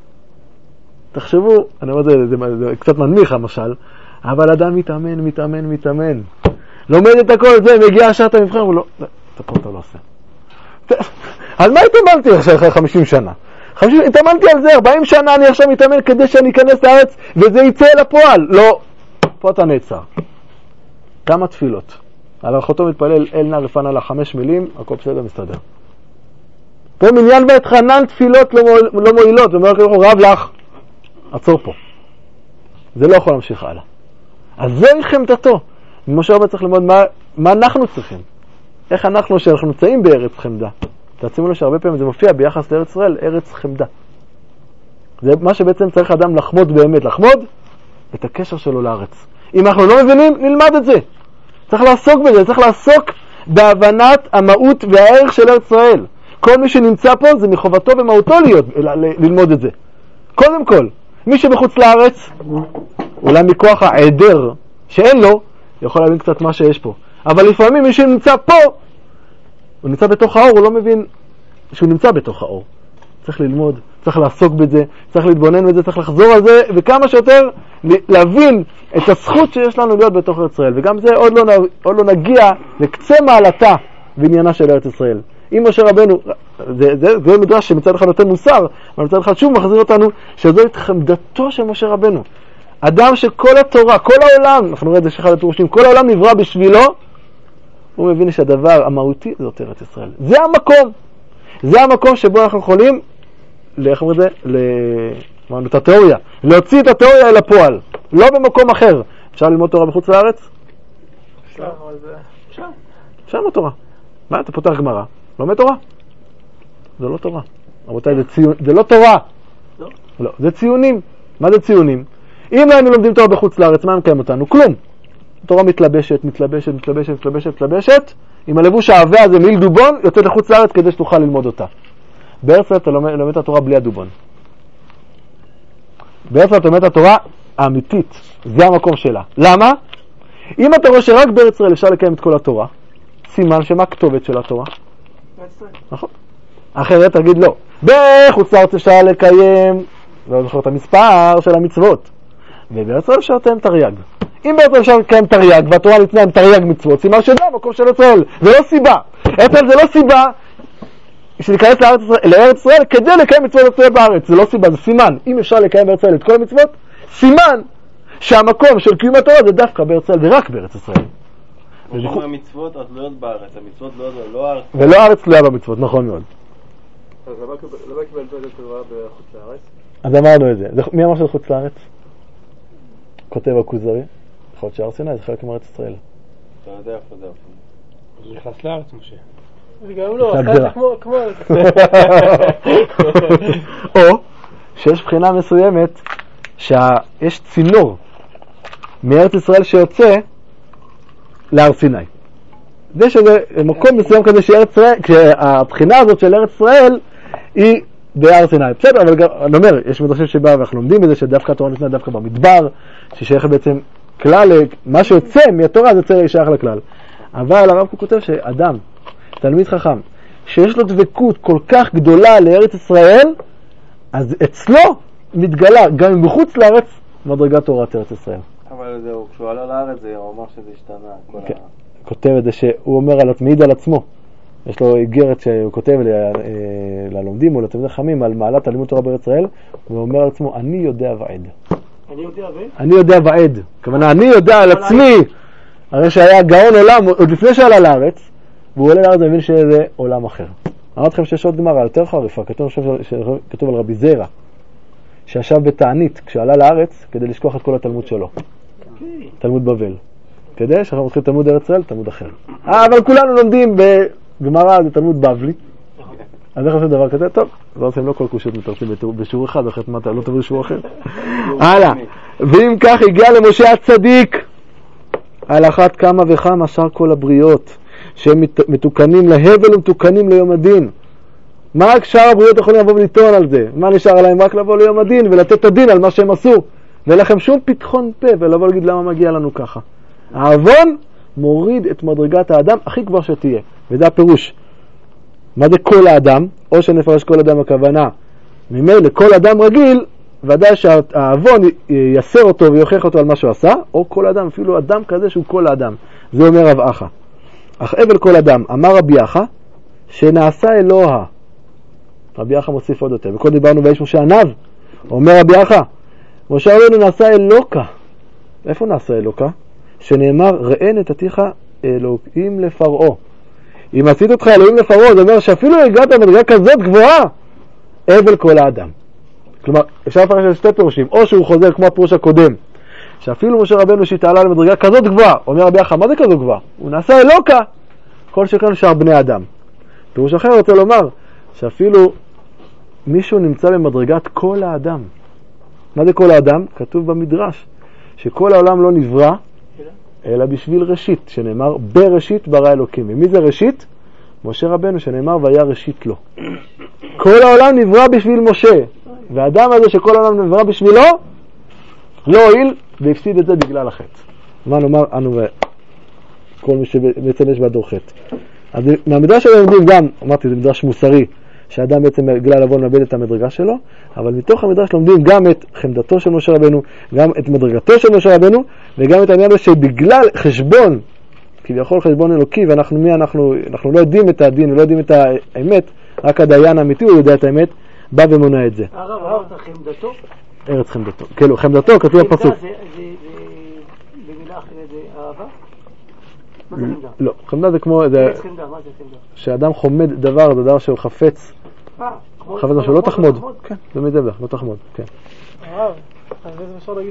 תחשבו, אני אומר, זה קצת מנמיך המשל, אבל אדם מתאמן. לומד את הכל, זה מגיע שעת המבחן, הוא לא, את הכל אתה לא עושה. אז מה התאמנתי עכשיו 50 שנה? התאמנתי על זה, 40 שנה אני עכשיו מתאמן כדי שאני אכנס לארץ, וזה יצא לפועל. לא, פה אתה נעצר. כמה תפילות. על אחותו מתפלל אל נא רפנה לה 5 מילים, הכל בסדר מסתדר. פה מניין ואת חנן תפילות לא מועילות, ואומר כאילו רב לך, עצור פה. זה לא יכול להמשיך הלאה. אז זה חמדתו. משה רבנו צריך ללמוד מה אנחנו צריכים. איך אנחנו שאנחנו נמצאים בארץ חמדה. תשימו לו שהרבה פעמים זה מופיע ביחס לארץ ישראל, ארץ חמדה. זה מה שבעצם צריך אדם לחמוד באמת, לחמוד את הקשר שלו לארץ. אם אנחנו לא מבינים, נלמד את זה. צריך לעסוק בזה, צריך לעסוק בהבנת המהות והערך של ארץ ישראל. כל מי שנמצא פה זה מחובתו ומהותו ללמוד את זה. קודם כל, מי שבחוץ לארץ, אולי מכוח העדר שאין לו, יכול להבין קצת מה שיש פה. אבל לפעמים מי שנמצא פה, הוא נמצא בתוך האור, הוא לא מבין שהוא נמצא בתוך האור. צריך ללמוד, צריך לעסוק בזה, צריך להתבונן בזה, צריך לחזור על זה, וכמה שיותר להבין את הזכות שיש לנו להיות בתוך ארץ ישראל. וגם זה עוד לא נגיע לקצה מעלתה בעניינה של ארץ ישראל. אם משה רבנו, זה מדרש שמצד אחד נותן מוסר, אבל מצד אחד שוב מחזיר אותנו שזו התחמדתו של משה רבנו. אדם שכל התורה, כל העולם, אנחנו רואים את זה שאחד הפירושים, כל העולם נברא בשבילו, הוא מבין שהדבר המהותי זאת ארץ ישראל. זה המקום. זה המקום שבו אנחנו יכולים, איך אומרים את זה? אמרנו את התיאוריה. להוציא את התיאוריה אל הפועל. לא במקום אחר. אפשר ללמוד תורה בחוץ לארץ? אפשר, אבל זה... אפשר ללמוד תורה. מה, אתה פותח גמרא? לומד תורה? זה לא תורה. רבותיי, זה לא תורה. לא, זה ציונים. מה זה ציונים? אם היינו לומדים תורה בחוץ לארץ, מה מקיים אותנו? כלום. התורה מתלבשת, עם הלבוש העבה הזה מיל דובון, יוצאת לחוץ לארץ כדי שתוכל ללמוד אותה. בארץ אתה לומד את התורה בלי הדובון. בארץ אתה לומד את התורה האמיתית. זה המקום שלה. למה? אם אתה רואה שרק בארץ ישראל אפשר לקיים את כל התורה, סימן שמה הכתובת של התורה? נכון. אחרת תגיד לא. בחוץ לארץ אפשר לקיים, לא זוכר את המספר של המצוות. ובארץ ישראל אפשר לקיים תרי"ג. אם בארץ ישראל אפשר לקיים תרי"ג, והתורה ניתנה עם תרי"ג מצוות, סימן שזה המקום של ישראל. זה לא סיבה. זה לא סיבה שלהיכנס לארץ ישראל כדי לקיים מצוות ישראל בארץ. זה לא סיבה, זה סימן. אם אפשר לקיים בארץ ישראל את כל המצוות, סימן שהמקום של קיום התורה זה דווקא בארץ ישראל ורק בארץ ישראל. המצוות התלויות בארץ, המצוות לא הארץ. ולא הארץ תלויה במצוות, נכון מאוד. אז למה קיבלת את התורה בחוץ לארץ? אז אמרנו את זה. מי אמר שזה חוץ לארץ? כותב הכוזרי. יכול להיות שהר סיני זה חלק מארץ ישראל. אתה יודע איפה זה. הוא נכנס לארץ, משה. וגם לא, עשה את זה כמו... או שיש בחינה מסוימת שיש צינור מארץ ישראל שיוצא להר סיני. זה שזה מקום מסוים כזה שהבחינה הזאת של ארץ ישראל היא בהר סיני. בסדר, אבל גם, אני אומר, יש מדרשים שבא ואנחנו לומדים בזה שדווקא התורה ניתנה דווקא במדבר, ששייך בעצם כלל, מה שיוצא מהתורה זה שייך לכלל. אבל הרב קוק כותב שאדם, תלמיד חכם, שיש לו דבקות כל כך גדולה לארץ ישראל, אז אצלו מתגלה, גם מחוץ לארץ, מדרגת תורת ארץ ישראל. אבל זהו, כשהוא עלה לארץ הוא אמר שזה השתנה. כן. כותב את זה שהוא אומר מעיד על עצמו. יש לו איגרת שהוא כותב ללומדים או לתלמידי חכמים על מעלת הלימוד תורה בארץ ישראל, הוא אומר על עצמו, אני יודע ועד. אני יודע ועד. כוונה, אני יודע על עצמי. הרי שהיה גאון עולם, עוד לפני שעלה לארץ, והוא עולה לארץ ומבין שזה עולם אחר. אמרתי לכם שיש עוד גמרא יותר חריפה, כתוב על רבי זירא, שישב בתענית כשעלה לארץ כדי לשכוח את כל התלמוד שלו. תלמוד בבל. כדי שאנחנו מתחילים תלמוד ארץ ישראל, תלמוד אחר. אבל כולנו לומדים בגמרא, זה תלמוד בבלי. אז איך עושים דבר כזה? טוב, לא עושים לא כל קושיות מתרצים בשיעור אחד, אחרת מה אתה לא תביא לשיעור אחר. הלאה. ואם כך הגיע למשה הצדיק, על אחת כמה וכמה שאר כל הבריות, שהם מתוקנים להבל ומתוקנים ליום הדין. מה רק שאר הבריות יכולים לבוא ולטעון על זה? מה נשאר עליהם? רק לבוא ליום הדין ולתת את הדין על מה שהם עשו. ואין לכם שום פתחון פה ולבוא להגיד למה מגיע לנו ככה. העוון מוריד את מדרגת האדם הכי גבוה שתהיה. וזה הפירוש. מה זה כל האדם? או שנפרש כל אדם הכוונה. ממילא כל אדם רגיל, ודאי שהעוון יסר אותו ויוכיח אותו על מה שהוא עשה, או כל אדם, אפילו אדם כזה שהוא כל האדם. זה אומר רב אחא. אך אבל כל אדם, אמר רבי אחא, שנעשה אלוה. רבי אחא מוסיף עוד יותר. וכל דיברנו ויש משה ענב. אומר רבי אחא, משה רבנו נעשה אלוקה. איפה נעשה אלוקה? שנאמר, ראה נתתיך אלוהים לפרעה. אם עשית אותך אלוהים לפרעה, זה אומר שאפילו הגעת למדרגה כזאת גבוהה, אבל כל האדם. כלומר, אפשר לפרש על שתי פירושים, או שהוא חוזר כמו הפירוש הקודם, שאפילו משה רבנו שהתעלה למדרגה כזאת גבוהה, אומר רבי אחא, מה זה כזאת גבוהה? הוא נעשה אלוקה, כל שכן שאר בני אדם. פירוש אחר רוצה לומר, שאפילו מישהו נמצא במדרגת כל האדם. מה זה כל האדם? כתוב במדרש, שכל העולם לא נברא, אלא בשביל ראשית, שנאמר, בראשית ברא אלוקים. ומי זה ראשית? משה רבנו, שנאמר, והיה ראשית לו. כל העולם נברא בשביל משה, והאדם הזה שכל העולם נברא בשבילו, לא הועיל, והפסיד את זה בגלל החטא. מה נאמר, אנו וכל מי שבעצם יש בדור חטא. אז מהמדרש שלנו יודעים גם, אמרתי, זה מדרש מוסרי, שהאדם בעצם בגלל לבוא נאבד את המדרגה שלו, אבל מתוך המדרש לומדים גם את חמדתו של משה רבנו, גם את מדרגתו של משה רבנו, וגם את העניין הזה שבגלל חשבון, כביכול חשבון אלוקי, ואנחנו לא יודעים את הדין ולא יודעים את האמת, רק הדיין האמיתי הוא יודע את האמת, בא ומונע את זה. הרב, את חמדתו? ארץ חמדתו. כאילו, חמדתו כתוב בפסוק. זה במילה אחרת זה אהבה? מה זה חמדה? לא, חמדה זה כמו, מה זה חמדה? שאדם חומד דבר, זה דבר שהוא חפץ, חפץ מה שלא תחמוד, כן, זה מדבר, לא תחמוד, כן. הרב, אז בעצם אפשר להגיד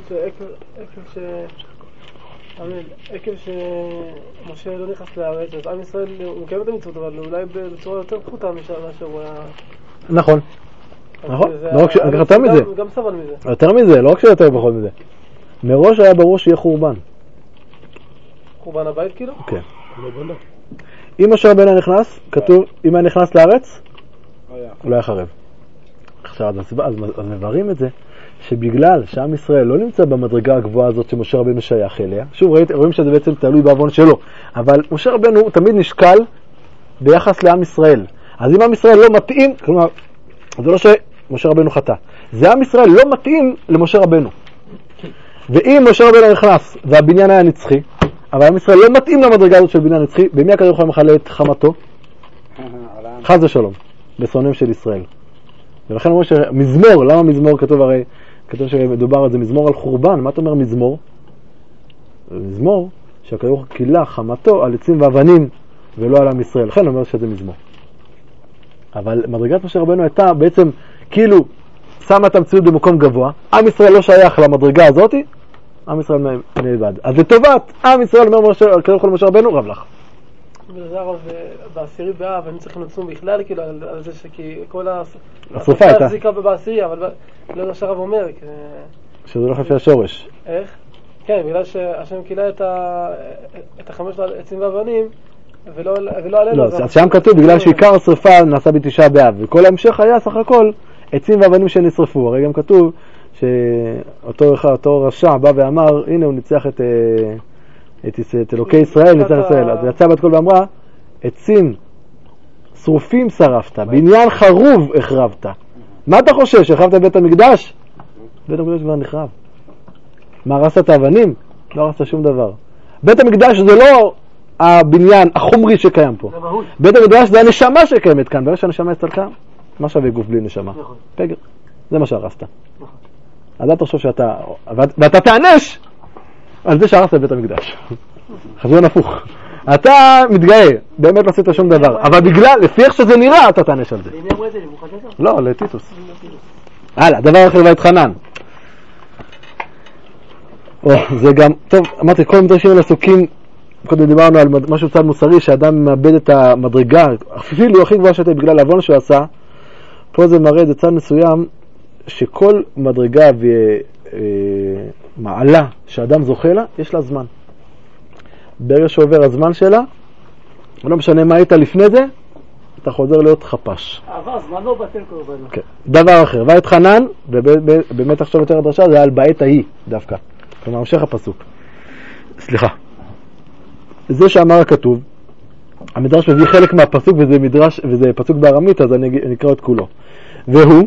שעקב שמשה לא נכנס לארץ, אז עם ישראל הוא מקיים את המצוות, אבל אולי בצורה יותר פחותה מאשר הוא היה... נכון, נכון, יותר מזה, גם סבל מזה. יותר מזה, לא רק שיותר פחות מזה, מראש היה ברור שיהיה חורבן. חורבן הבית כאילו? כן. אם משה רבנו נכנס, כתוב, אם היה נכנס לארץ, הוא לא היה חרב. עכשיו, אז מבררים את זה, שבגלל שעם ישראל לא נמצא במדרגה הגבוהה הזאת שמשה רבנו שייך אליה, שוב רואים שזה בעצם תלוי בעוון שלו, אבל משה רבנו תמיד נשקל ביחס לעם ישראל. אז אם עם ישראל לא מתאים, כלומר, זה לא שמשה רבנו חטא, זה עם ישראל לא מתאים למשה רבנו. ואם משה רבנו נכנס והבניין היה נצחי, אבל עם ישראל לא מתאים למדרגה הזאת של בניין נצחי, במי הקדוש ברוך הוא מחלל את חמתו? חס ושלום, בשונאיהם של ישראל. ולכן אומרים שמזמור, למה מזמור כתוב הרי, כתוב שמדובר על זה מזמור על חורבן, מה אתה אומר מזמור? מזמור שהקדוש ברוך הוא קילה חמתו על עצים ואבנים ולא על עם ישראל, לכן אומר שזה מזמור. אבל מדרגת משה רבנו הייתה בעצם כאילו שמה את המציאות במקום גבוה, עם ישראל לא שייך למדרגה הזאת, עם ישראל נאבד. אז לטובת עם ישראל אומר הקדוש ברוך הוא למשה רבנו, רב לך. וזה הרב בעשירי באב, הם צריכים לצום בכלל כאילו על זה שכי כל השריפה הייתה החזיקה בעשירי, אבל לא מה שהרב אומר שזה לא חפי השורש. איך? כן, בגלל שהשם קילה את החמש עצים ואבנים ולא עלינו. לא, אז שם כתוב בגלל שעיקר השריפה נעשה בתשעה באב, וכל ההמשך היה סך הכל עצים ואבנים שנשרפו. הרי גם כתוב שאותו רשע בא ואמר, הנה הוא ניצח את אלוקי ישראל, ניצח ישראל. אז יצא בת קול ואמרה, עצים שרופים שרפת, בניין חרוב החרבת. מה אתה חושב, שהחרבת בית המקדש? בית המקדש כבר נחרב. מה, הרסת את האבנים? לא הרסת שום דבר. בית המקדש זה לא הבניין החומרי שקיים פה. בית המקדש זה הנשמה שקיימת כאן. ברגע שהנשמה הסתלקה, מה שווה גוף בלי נשמה? פגר. זה מה שהרסת. אז אתה חושב שאתה... ואתה תענש על זה שהרסת בית המקדש. חזון הפוך. אתה מתגאה, באמת לא עשית שום דבר. אבל בגלל, לפי איך שזה נראה, אתה תענש על זה. למי אמרו את זה? למוחדסר? לא, לטיטוס. הלאה, דבר אחר והתחנן. זה גם, טוב, אמרתי, כל מדרשים על עסוקים, קודם דיברנו על משהו צד מוסרי, שאדם מאבד את המדרגה, אפילו הכי גבוהה שאתה בגלל העוון שהוא עשה, פה זה מראה, זה צד מסוים, שכל מדרגה ומעלה שאדם זוכה לה, יש לה זמן. ברגע שעובר הזמן שלה, לא משנה מה היית לפני זה, אתה חוזר להיות חפש. אבל זמן לא בטל קורבנו. כן. דבר אחר, והתחנן, ובאמת עכשיו יותר הדרשה, זה על בעת ההיא דווקא. כלומר, המשך הפסוק. סליחה. זה שאמר הכתוב, המדרש מביא חלק מהפסוק, וזה פסוק בארמית, אז אני אקרא את כולו. והוא,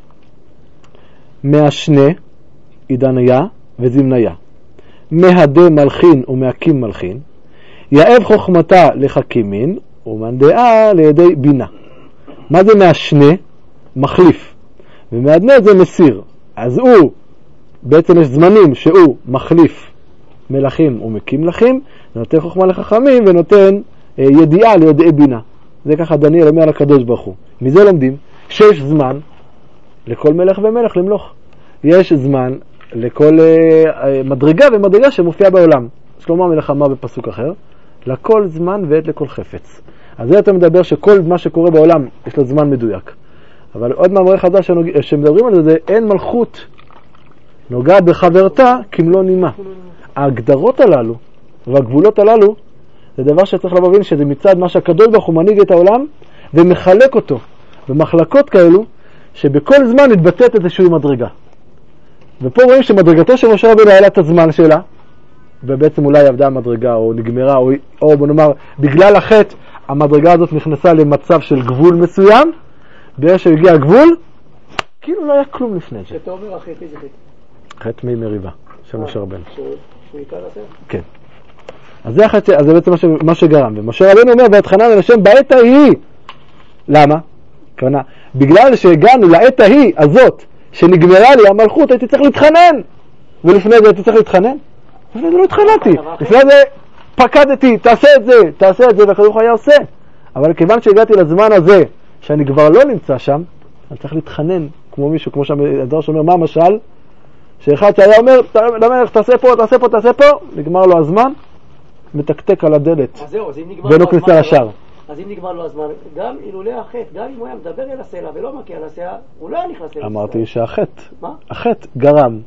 מהשנה, עידניה וזמניה, מהדה מלכין ומהקים מלכין, יאב חוכמתה לחכימין, ומנדעה לידי בינה. מה זה מהשנה? מחליף. ומהדנה זה מסיר. אז הוא, בעצם יש זמנים שהוא מחליף מלכים ומקים מלכים, ונותן חוכמה לחכמים ונותן ידיעה לידי בינה. זה ככה דניאל אומר על הקדוש ברוך הוא. מזה לומדים שיש זמן לכל מלך ומלך למלוך. יש זמן לכל מדרגה ומדרגה שמופיעה בעולם. שלמה המלך אמר בפסוק אחר, לכל זמן ועת לכל חפץ. אז זה אתה מדבר שכל מה שקורה בעולם יש לו זמן מדויק. אבל עוד מאמרי חז"ל שמדברים על זה, אין מלכות נוגעת בחברתה כמלוא נימה. ההגדרות הללו והגבולות הללו זה דבר שצריך להבין שזה מצד מה שהקדוש ברוך הוא מנהיג את העולם ומחלק אותו במחלקות כאלו שבכל זמן מתבטאת איזושהי מדרגה. ופה רואים שמדרגתו של משה רבנו היה לה את הזמן שלה, ובעצם אולי עבדה המדרגה או נגמרה, או בוא נאמר בגלל החטא המדרגה הזאת נכנסה למצב של גבול מסוים, ברגע שהגיע הגבול כאילו לא היה כלום לפני זה. שאתה אומר החטא איזה חטא? חטא מריבה של משה רבנו. שהוא יקרא לזה? כן. אז זה החטא, אז זה בעצם מה שגרם. ומשה רבנו אומר והתחנן אל השם בעת ההיא. למה? כוונה, בגלל שהגענו לעת ההיא הזאת שנגמרה לי המלכות, הייתי צריך להתחנן. ולפני זה הייתי צריך להתחנן? לפני זה לא התחננתי. לפני זה פקדתי, תעשה את זה, והקדוש ברוך הוא היה עושה. אבל כיוון שהגעתי לזמן הזה, שאני כבר לא נמצא שם, אני צריך להתחנן, כמו מישהו, כמו שהדור שאומר, מה המשל? שאחד שהיה אומר, למלך, תעשה פה, נגמר לו הזמן, מתקתק על הדלת, ואין לו כניסה לשער. אז אם נגמר לו הזמן, גם אילולא החטא, גם אם הוא היה מדבר אל הסלע ולא מכה על הסלע, הוא לא היה נכנס אל הסלע. אמרתי שהחטא, מה? החטא גרם.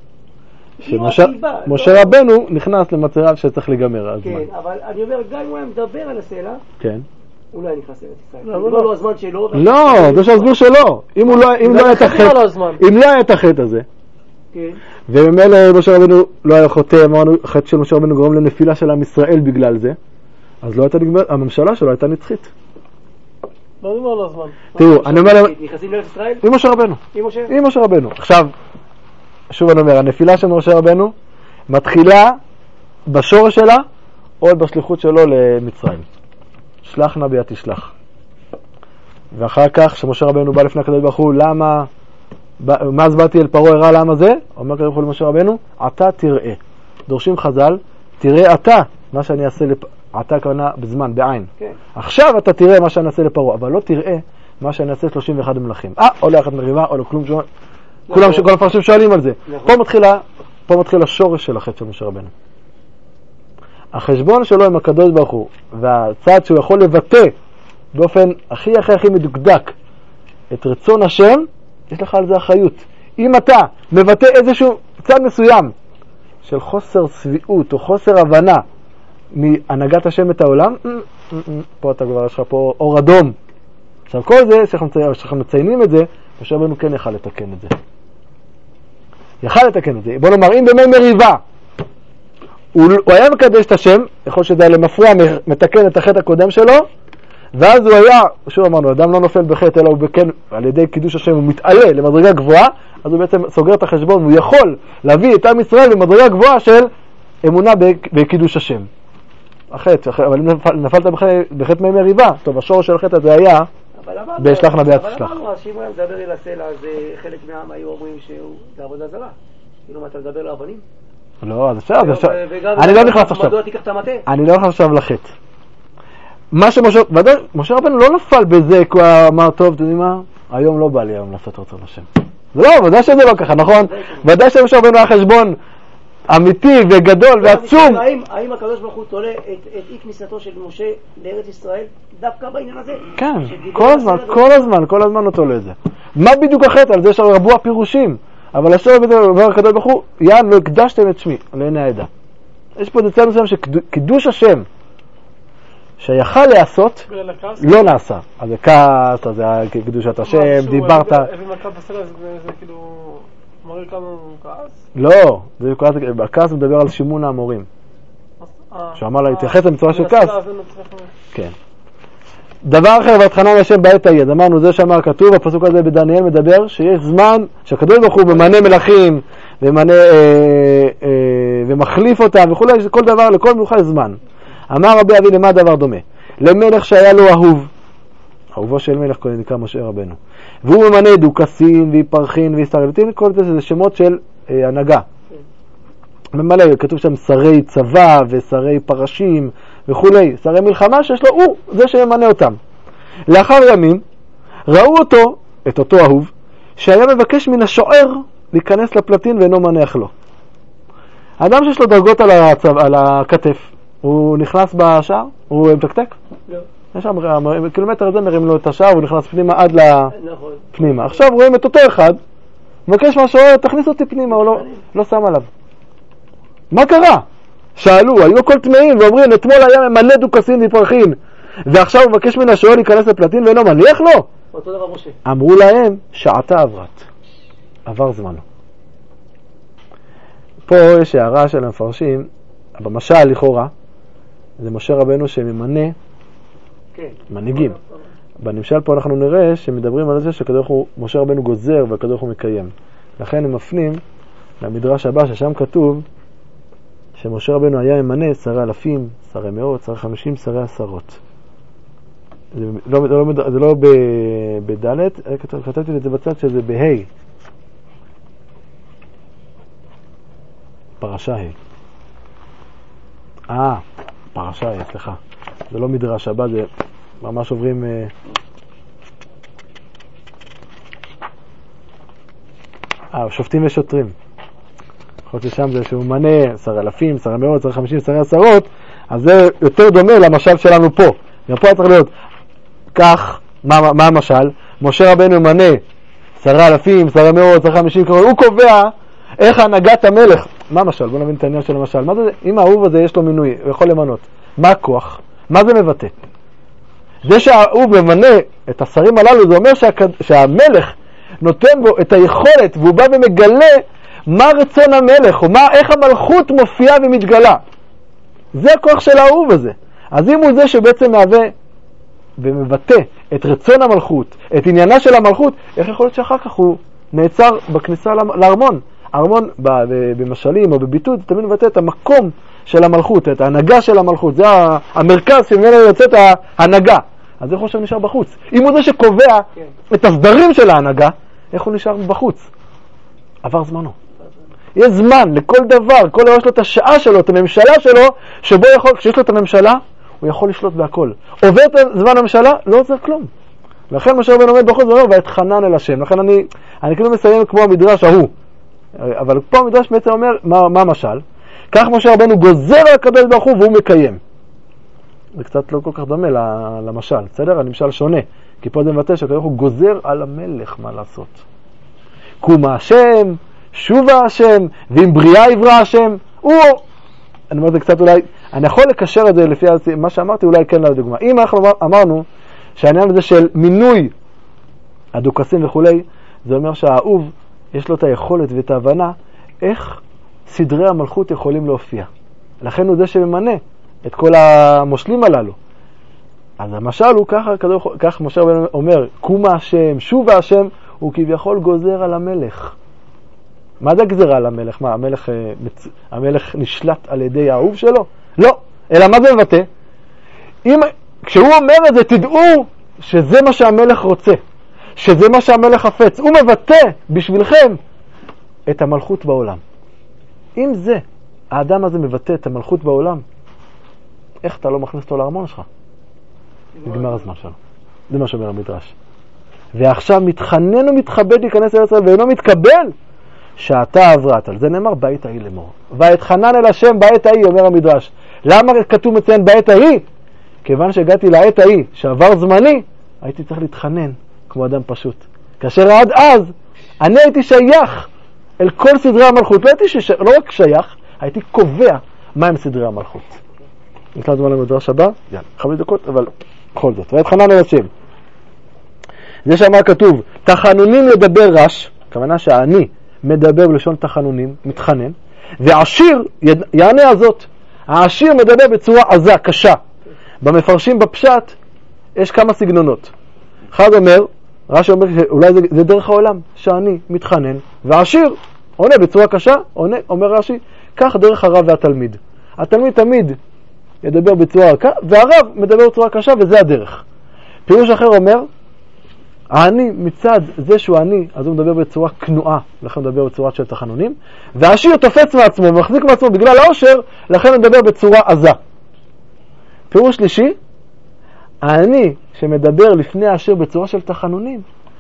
שמשה רבנו נכנס למצב שצריך להיגמר הזמן. כן, אבל אני אומר, גם אם הוא היה מדבר על הסלע, כן. הוא לא היה נכנס אל ישראל. נגמר לו הזמן שלו. לא, זה שהסביר שלו. אם לא היה את החטא הזה, וממילא משה רבנו לא היה חוטא, אמרנו, החטא של משה רבנו גורם לנפילה של עם ישראל בגלל זה, אז לא הייתה נגמרת, הממשלה שלו הייתה נצחית. לא נגמר לו הזמן. תראו, אני אומר, נכנסים לארץ ישראל? עם משה רבנו. עם משה רבנו. עכשיו, שוב אני אומר, הנפילה של משה רבנו מתחילה בשורש שלה, או בשליחות שלו למצרים. שלח נא ביד תשלח. ואחר כך, שמשה רבנו בא לפני הקדוש ברוך הוא, למה, מה אז באתי אל פרעה הראה למה זה? אומר הקדוש ברוך הוא למשה רבנו, אתה תראה. דורשים חז"ל, תראה אתה מה שאני אעשה אתה הכוונה בזמן, בעין. כן. עכשיו אתה תראה מה שאני אעשה לפרעה, אבל לא תראה מה שאני אעשה 31 במלכים. עולה אחת מריבה, או לא כלום, כולם כל הפרשים שואלים על זה. פה מתחיל השורש של החטא של משה רבנו. החשבון שלו עם הקדוש ברוך הוא, והצעד שהוא יכול לבטא באופן הכי מדוקדק את רצון השם, יש לך על זה אחריות. אם אתה מבטא איזשהו צד מסוים של חוסר סביעות או חוסר הבנה מהנהגת השם את העולם, פה אתה כבר יש לך פה אור אדום. עכשיו כל זה שאנחנו מציינים את זה, משה רבנו כן יכל לתקן את זה. בוא נאמר, אם במי מריבה הוא היה מקדש את השם, יכול שזה היה למפרע מתקן את החטא הקודם שלו, ואז הוא היה, שוב אמרנו, אדם לא נופל בחטא, אלא הוא בכן, על ידי קידוש השם הוא מתעלה למדרגה גבוהה, אז הוא בעצם סוגר את החשבון, והוא יכול להביא את עם ישראל למדרגה גבוהה של אמונה בקידוש השם. החטא, אבל אם נפלת בחטא מי מריבה, טוב, השורש של החטא הזה היה בשלח נא ביד תשלח. אבל אמרנו, שאם הוא היה מדבר אל הסלע, אז חלק מהעם היו אומרים שהוא עבודה זרה. כאילו מה, אתה מדבר לאבנים? לא, אז עכשיו, אני לא נכנס עכשיו. מדוע תיקח את המטה? אני לא נכנס עכשיו לחטא. מה משה רבנו לא נפל בזה, כי הוא אמר, טוב, אתם יודעים מה? היום לא בא לי היום לעשות רצון השם. זה לא, ודאי שזה לא ככה, נכון? ודאי שמשה רבנו היה חשבון אמיתי וגדול ועצום. האם הקדוש ברוך הוא תולה את אי כניסתו של משה לארץ ישראל דווקא בעניין הזה? כן, כל הזמן הוא תולה את זה. מה בדיוק החטא? על זה שרבו הפירושים. אבל השם אומר הקדוש ברוך הוא, יען לא הקדשתם את שמי לעיני העדה. יש פה צד מסוים שקידוש השם שיכל לעשות לא נעשה. אז זה כעס, אז זה קדושת השם, דיברת. איזה מכה בסלע זה כאילו מראה כמה הוא כעס? לא, הכעס מדבר על שימון האמורים. שאמר לה להתייחס למצווה של כעס. כן. דבר אחר, והתחנן לשם בעת ההיא. אז אמרנו, זה שאמר כתוב, הפסוק הזה בדניאל מדבר שיש זמן שהקדוש ברוך הוא ממנה מלכים ומחליף אותם וכו', כל דבר, לכל מיוחד זמן. אמר רבי אבי, למה דבר דומה? למלך שהיה לו אהוב, אהובו של מלך כהן נקרא משה רבנו, והוא ממנה דוכסין ויפרחין ויסתרלתין, כל זה שמות של הנהגה. ממלא, כתוב שם שרי צבא ושרי פרשים וכולי, שרי מלחמה שיש לו, הוא זה שממנה אותם. לאחר ימים ראו אותו, את אותו אהוב, שהיה מבקש מן השוער להיכנס לפלטין ואינו מניח לו. האדם שיש לו דרגות על הכתף, הוא נכנס בשער? הוא מתקתק? לא. יש שם קילומטר הזה מרים לו את השער, הוא נכנס פנימה עד לפנימה. עכשיו רואים את אותו אחד, מבקש מהשוער, תכניס אותי פנימה, הוא לא שם עליו. מה קרה? שאלו, היו כל תמאים ואומרים, אתמול היה ממלא דוכסין ופרחין, ועכשיו הוא מבקש מן השוער להיכנס לפלטין ואינו מניח לו? אותו דבר משה. אמרו להם, שעתה עברת. עבר זמנו. פה יש הערה של המפרשים, במשל לכאורה, זה משה רבנו שממנה מנהיגים. בנמשל פה אנחנו נראה שמדברים על זה שהקדוש ברוך הוא, משה רבנו גוזר והקדוש ברוך הוא מקיים. לכן הם מפנים למדרש הבא ששם כתוב שמשה רבנו היה ממנה שרי אלפים, שרי מאות, שרי 50, שרי עשרות. זה לא בדלת, כתבתי את זה בצד שזה בהי. פרשה ה'. פרשה, סליחה. זה לא מדרש הבא, זה ממש עוברים... שופטים ושוטרים. יכול להיות ששם זה שהוא מנה 10,000, 10,000, 10,50, 10,000, אז זה יותר דומה למשל שלנו פה. גם פה צריך להיות כך, מה המשל? משה רבנו מנה 10,000, 10,000, 10,50, הוא קובע איך הנהגת המלך. מה המשל? בוא נבין את העניין של המשל. מה זה? אם האהוב הזה יש לו מינוי, הוא יכול למנות. מה הכוח? מה זה מבטא? זה שהאהוב ממנה את השרים הללו, זה אומר שהמלך נותן בו את היכולת, והוא בא ומגלה מה רצון המלך, או איך המלכות מופיעה ומתגלה. זה הכוח של האהוב הזה. אז אם הוא זה שבעצם מהווה ומבטא את רצון המלכות, את עניינה של המלכות, איך יכול להיות שאחר כך הוא נעצר בכניסה לארמון? הארמון במשלים או בביטוי, זה תמיד מבטא את המקום של המלכות, את ההנהגה של המלכות. זה המרכז שממנו יוצאת ההנהגה. אז איך הוא נשאר בחוץ? אם הוא זה שקובע את הסדרים של ההנהגה, איך הוא נשאר בחוץ? עבר זמנו. יש זמן לכל דבר, כל דבר יש לו את השעה שלו, את הממשלה שלו, שבו יכול, כשיש לו את הממשלה, הוא יכול לשלוט בהכל. עובר את זמן הממשלה, לא עוזר כלום. לכן משה רבנו עומד בחוץ ואומר, ואתחנן אל השם. לכן אני כאילו מסיים כמו המדרש ההוא. אבל פה המדרש בעצם אומר, מה המשל? כך משה רבנו גוזר על הקדוש ברוך הוא והוא מקיים. זה קצת לא כל כך דומה למשל, בסדר? הנמשל שונה. כי פה זה מבטא שהקדוש ברוך הוא גוזר על המלך מה לעשות. קומה השם, שובה השם, ואם בריאה יברא השם, אני אומר את זה קצת אולי, אני יכול לקשר את זה לפי מה שאמרתי, אולי כן לדוגמה. אם אנחנו אמרנו שהעניין הזה של מינוי הדוכסים וכולי, זה אומר שהאהוב יש לו את היכולת ואת ההבנה איך סדרי המלכות יכולים להופיע. לכן הוא זה שממנה את כל המושלים הללו. אז המשל הוא כך משה רבנו אומר, קומה השם, שובה השם, הוא כביכול גוזר על המלך. מה זה גזרה על המלך? מה, המלך נשלט על ידי האהוב שלו? לא. אלא מה זה מבטא? כשהוא אומר את זה, תדעו שזה מה שהמלך רוצה. שזה מה שהמלך חפץ. הוא מבטא בשבילכם את המלכות בעולם. אם זה, האדם הזה מבטא את המלכות בעולם, איך אתה לא מכניס אותו לארמון שלך? נגמר הזמן שלו. זה מה שאומר המדרש. ועכשיו מתחנן ומתכבד להיכנס אל ישראל ואינו מתקבל שאתה עברת. על זה נאמר בעת ההיא לאמור. ואתחנן אל השם בעת ההיא, אומר המדרש. למה כתוב מציין בעת ההיא? כיוון שהגעתי לעת ההיא, שעבר זמני, הייתי צריך להתחנן כמו אדם פשוט. כאשר עד אז, אני הייתי שייך אל כל סדרי המלכות. לא רק שייך, הייתי קובע מהם סדרי המלכות. נקרא זמן למדרש הבא? יאללה, 5 דקות, אבל בכל זאת. ואתחנן אל השם. זה שאמר כתוב, תחנונים לדבר רש, כוונה שאני מדבר בלשון תחנונים, מתחנן, ועשיר יענה הזאת. העשיר מדבר בצורה עזה, קשה. במפרשים בפשט יש כמה סגנונות. אחד אומר, רש"י אומר שאולי זה דרך העולם, שאני מתחנן, והעשיר עונה בצורה קשה, אומר רש"י, כך דרך הרב והתלמיד. התלמיד תמיד ידבר בצורה קשה, והרב מדבר בצורה קשה, וזה הדרך. פירוש אחר אומר, העני מצד זה שהוא עני, אז הוא מדבר בצורה כנועה, לכן הוא מדבר בצורה של תחנונים, והעשיר תופץ מעצמו, מחזיק מעצמו בגלל העושר, לכן הוא מדבר בצורה עזה. פירוש שלישי, העני שמדבר לפני העשיר בצורה של תחנונים,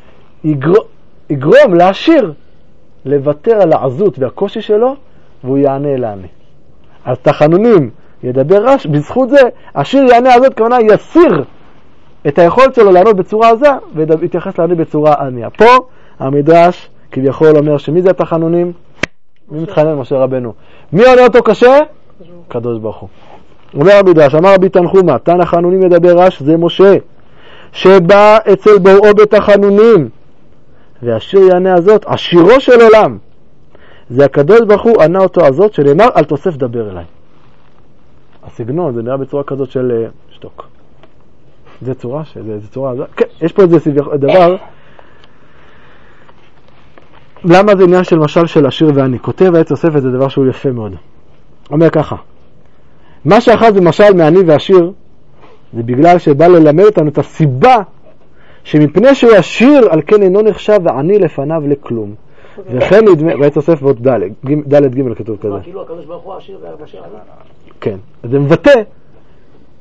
יגרום לעשיר לוותר על העזות והקושי שלו, והוא יענה אל העני. אז תחנונים ידבר רש, בזכות זה, העשיר יענה הזאת, כמובן יסיר את היכולת שלו לענות בצורה עזה, ויתייחס לעני בצורה עניה. פה המדרש כביכול אומר שמי זה התחנונים? מי מתחנן? משה רבנו. מי עונה אותו קשה? קדוש ברוך הוא. אומר המדרש, אמר רבי תנחומה, תנא חנונים ידבר רש, זה משה, שבא אצל בוראו בתחנונים, והשיר יענה הזאת, השירו של עולם. זה הקדוש ברוך הוא ענה אותו הזאת, שנאמר, אל תוסף דבר אליי. הסגנון, זה נראה בצורה כזאת של שתוק. זה צורה, זה צורה, כן, יש פה איזה דבר, למה זה עניין של משל של עשיר ועני? כותב ועת תוסף, זה דבר שהוא יפה מאוד. אומר ככה, מה שאחד זה משל מעני ועשיר, זה בגלל שבא ללמד אותנו את הסיבה שמפני שהוא עשיר, על כן אינו נחשב ועני לפניו לכלום. וכן נדמה, ועת תוסף ועוד ד' ג' כתוב כזה. כאילו הקדוש ברוך הוא עשיר והשיר עני? כן, זה מבטא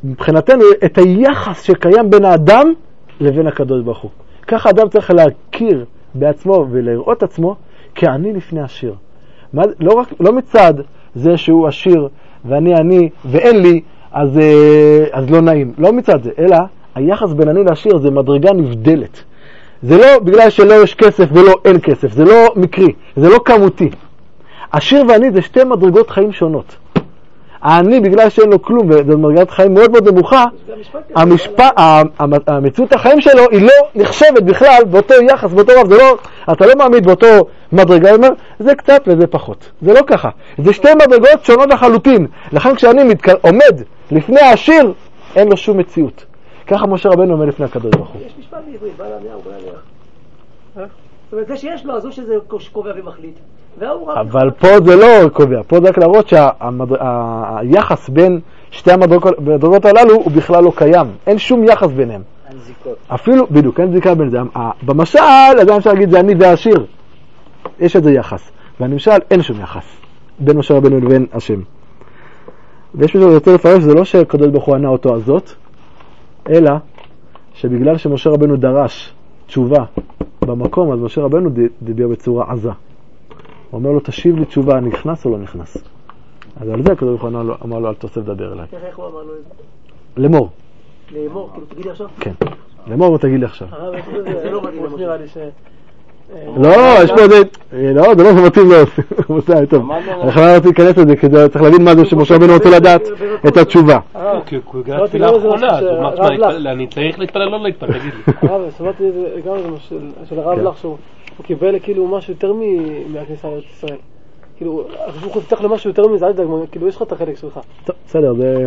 מבחינתנו את היחס שקיים בין האדם לבין הקדוש ברוך הוא. ככה האדם צריך להכיר בעצמו ולראות עצמו כעני לפני עשיר. לא מצד זה שהוא עשיר ואני עני ואין לי, אז לא נעים. לא מצד זה, אלא היחס בין עני לעשיר זה מדרגה נבדלת. זה לא בגלל שלא יש כסף ולא אין כסף, זה לא מקרי, זה לא כמותי. עשיר ועני זה שתי מדרגות חיים שונות. העני בגלל שאין לו כלום, וזו מדרגת חיים מאוד מאוד נמוכה, המציאות החיים שלו היא לא נחשבת בכלל באותו יחס, באותו רב, אתה לא מעמיד באותו מדרגה, זה קצת וזה פחות. זה לא ככה. זה שתי מדרגות שונות לחלוטין. לכן כשאני עומד לפני העשיר, אין לו שום מציאות. ככה משה רבנו אומר לפני הקדוש ברוך הוא. יש משפט בעברית, בעל המאה הוא בעל המאה. זאת אומרת, זה שיש לו, אז הוא שזה קובע ומחליט. אבל פה זה לא קובע, פה זה רק להראות שהיחס בין שתי המדרגות הללו הוא בכלל לא קיים. אין שום יחס ביניהם. אין זיקות. אפילו, בדיוק, אין זיקה בין זה. במשל, אדם אפשר להגיד זה אני והעשיר. יש את זה יחס. והנמשל, אין שום יחס בין משה רבנו לבין השם. ויש מישהו שרוצה לפרש, זה לא שהקדוש ברוך הוא ענה אותו הזאת, אלא שבגלל שמשה רבנו דרש תשובה במקום, אז משה רבנו דיבר בצורה עזה. הוא אומר לו, תשיב לי תשובה, נכנס או לא נכנס? אז על זה הקדוש ברוך הוא אמר לו, אל תוסף לדבר אליי. איך הוא אמר לו את זה? לאמור. לאמור, כאילו תגיד לי עכשיו? כן, לאמור ותגיד לי עכשיו. זה לא מתאים נראה לי ש... לא, יש פה זה... לא, זה לא מתאים לו. טוב, אני חייב להיכנס לזה, כי צריך להבין מה זה שמשה רבנו רוצה לדעת את התשובה. כי הוא הגע לתפילה האחרונה, אז הוא אמר, אני צריך להתפלל, לא להתפלל, תגיד לי. הרב, שמעתי גם של הרב לך, שהוא קיבל כאילו משהו יותר מהכניסה לארץ ישראל. כאילו, הוא תפתח למשהו יותר מזה, כאילו יש לך את החלק שלך. טוב, בסדר, זה...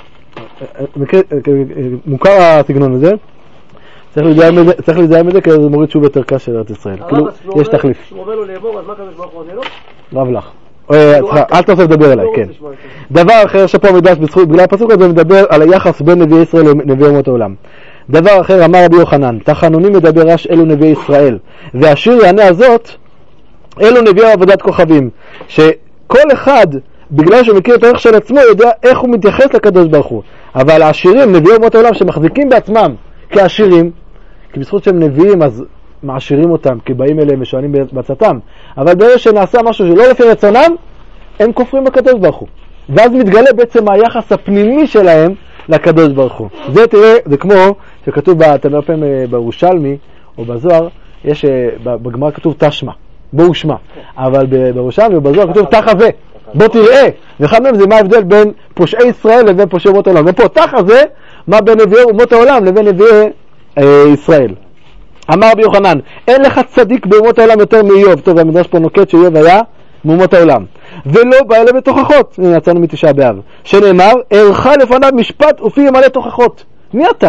מוכר הסגנון הזה. צריך להיזהר מזה, כי זה מוריד שוב יותר קשה של ארץ ישראל. כאילו, יש תחליף. שהוא אומר לו לאמור, אז מה כזה ברוך הוא עונה לו? רב לך. אל תעשה לדבר אליי, כן. דבר אחר שפה מדרש בזכות, בגלל הפסוק הזה מדבר על היחס בין נביאי ישראל לנביאי אומות העולם. דבר אחר אמר רבי יוחנן, תחנונים מדבר רש אלו נביאי ישראל, והשיר יענה הזאת, אלו נביאי עבודת כוכבים, שכל אחד, בגלל שהוא מכיר את הערך של עצמו, יודע איך הוא מתייחס לקדוש ברוך הוא. אבל העשירים, נביאי אומות העולם, שמחזיקים בעצמם כעשירים, כי בזכות שהם נביאים, אז מעשירים אותם, כי באים אליהם ושואלים בצאתם. אבל ברגע שנעשה משהו שלא לפי רצונם, הם כופרים בקדוש ברוך הוא. ואז מתגלה בעצם היחס הפנימי שלהם לקדוש ברוך הוא. זה תראה, זה כמו שכתוב בירושלמי או בזוהר, יש בגמרא כתוב תשמע, בואו שמע. אבל בירושלמי או בזוהר כתוב תחזה, בוא תראה. ואחד מהם זה מה ההבדל בין פושעי ישראל לבין פושעי אומות העולם. ופה תחזה, מה בין נביאי אומות העולם לבין נביאי ישראל. אמר רבי יוחנן, אין לך צדיק באומות העולם יותר מאיוב. טוב, המדרש פה נוקט שאיוב היה מאומות העולם. ולא בא אלה בתוכחות. הנה, יצאנו מתשעה באב. שנאמר, ערכה לפניו משפט ופי מלא תוכחות. מי אתה?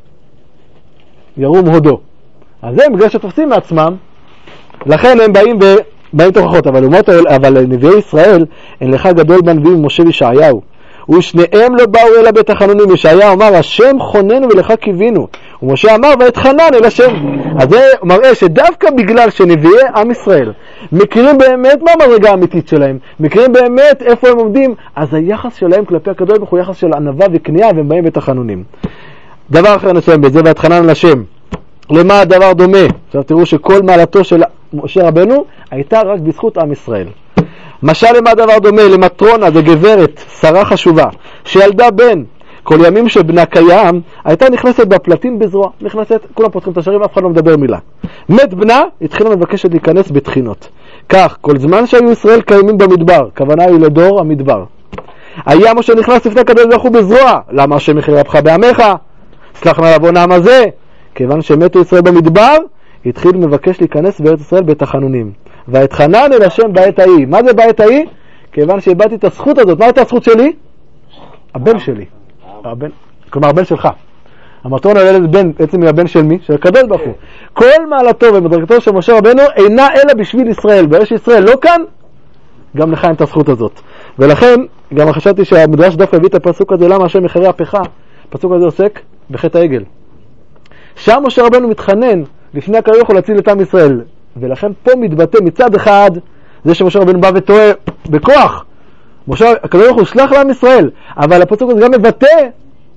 ירום הודו. אז הם בגלל שתופסים מעצמם, לכן הם באים תוכחות. אבל נביאי ישראל, אין לך גדול בנביאים משה וישעיהו. ושניהם לא באו אלא בתחנונים. ישעיה אמר, השם חוננו ולך קיווינו. ומשה אמר, ואתחנן אל השם. אז זה מראה שדווקא בגלל שנביאי עם ישראל מכירים באמת מה המדרגה האמיתית שלהם, מכירים באמת איפה הם עומדים, אז היחס שלהם כלפי הקדוש ברוך הוא יחס של ענווה וכניעה, והם באים בתחנונים. דבר אחר נסיים בזה, ואתחנן אל השם. למה הדבר דומה? עכשיו תראו שכל מעלתו של משה רבנו הייתה רק בזכות עם ישראל. משל למה הדבר דומה? למטרונה, זה גברת, שרה חשובה, שילדה בן, כל ימים שבנה קיים, הייתה נכנסת בפלטין בזרוע, נכנסת, כולם פותחים את השערים, אף אחד לא מדבר מילה. מת בנה, התחילה מבקשת להיכנס בתחינות. כך, כל זמן שהיו ישראל קיימים במדבר, כוונה היא לדור המדבר. היה משה נכנס לפני הקדוש ברוך הוא בזרוע, למה השם יכיל רבך בעמך? סלח נא לבוא נעם הזה. כיוון שמתו ישראל במדבר, התחיל מבקש להיכנס בארץ ישראל בתחנונים. ואתחנן אל השם בעת ההיא. מה זה בעת ההיא? כיוון שאיבדתי את הזכות הזאת. מה הייתה הזכות שלי? הבן שלי. כלומר הבן שלך. המטרון על ילד בן, בעצם היא הבן של מי? של הקדוש ברוך הוא. כל מעלתו ומדרגתו של משה רבנו אינה אלא בשביל ישראל. ברגע שישראל לא כאן, גם לך אין את הזכות הזאת. ולכן גם חשבתי שהמדרש דווקא הביא את הפסוק הזה, למה השם יחרה הפכה. הפסוק הזה עוסק בחטא העגל. שם משה רבנו מתחנן לפני הקדוש ברוך הוא להציל את עם ישראל. ולכן פה מתבטא מצד אחד זה שמשה רבנו בא וטועה בכוח. הקדוש ברוך הוא שלח לעם ישראל, אבל הפסוק הזה גם מבטא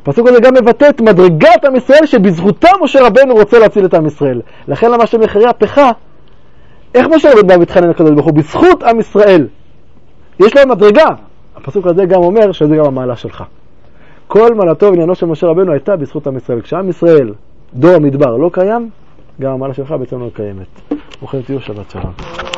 הפסוק הזה גם מבטא את מדרגת עם ישראל שבזכותה משה רבנו רוצה להציל את עם ישראל. לכן למה שמחירי הפכה, איך משה רבנו בא מתחנן לקדוש ברוך הוא? בזכות עם ישראל. יש להם מדרגה. הפסוק הזה גם אומר שזה גם המעלה שלך. כל מעלתו ועניינו של משה רבנו הייתה בזכות עם ישראל. כשעם ישראל, דור המדבר, לא קיים, גם המעלה שלך בעצם לא קיימת. ברוכים תהיו, שבת שלום.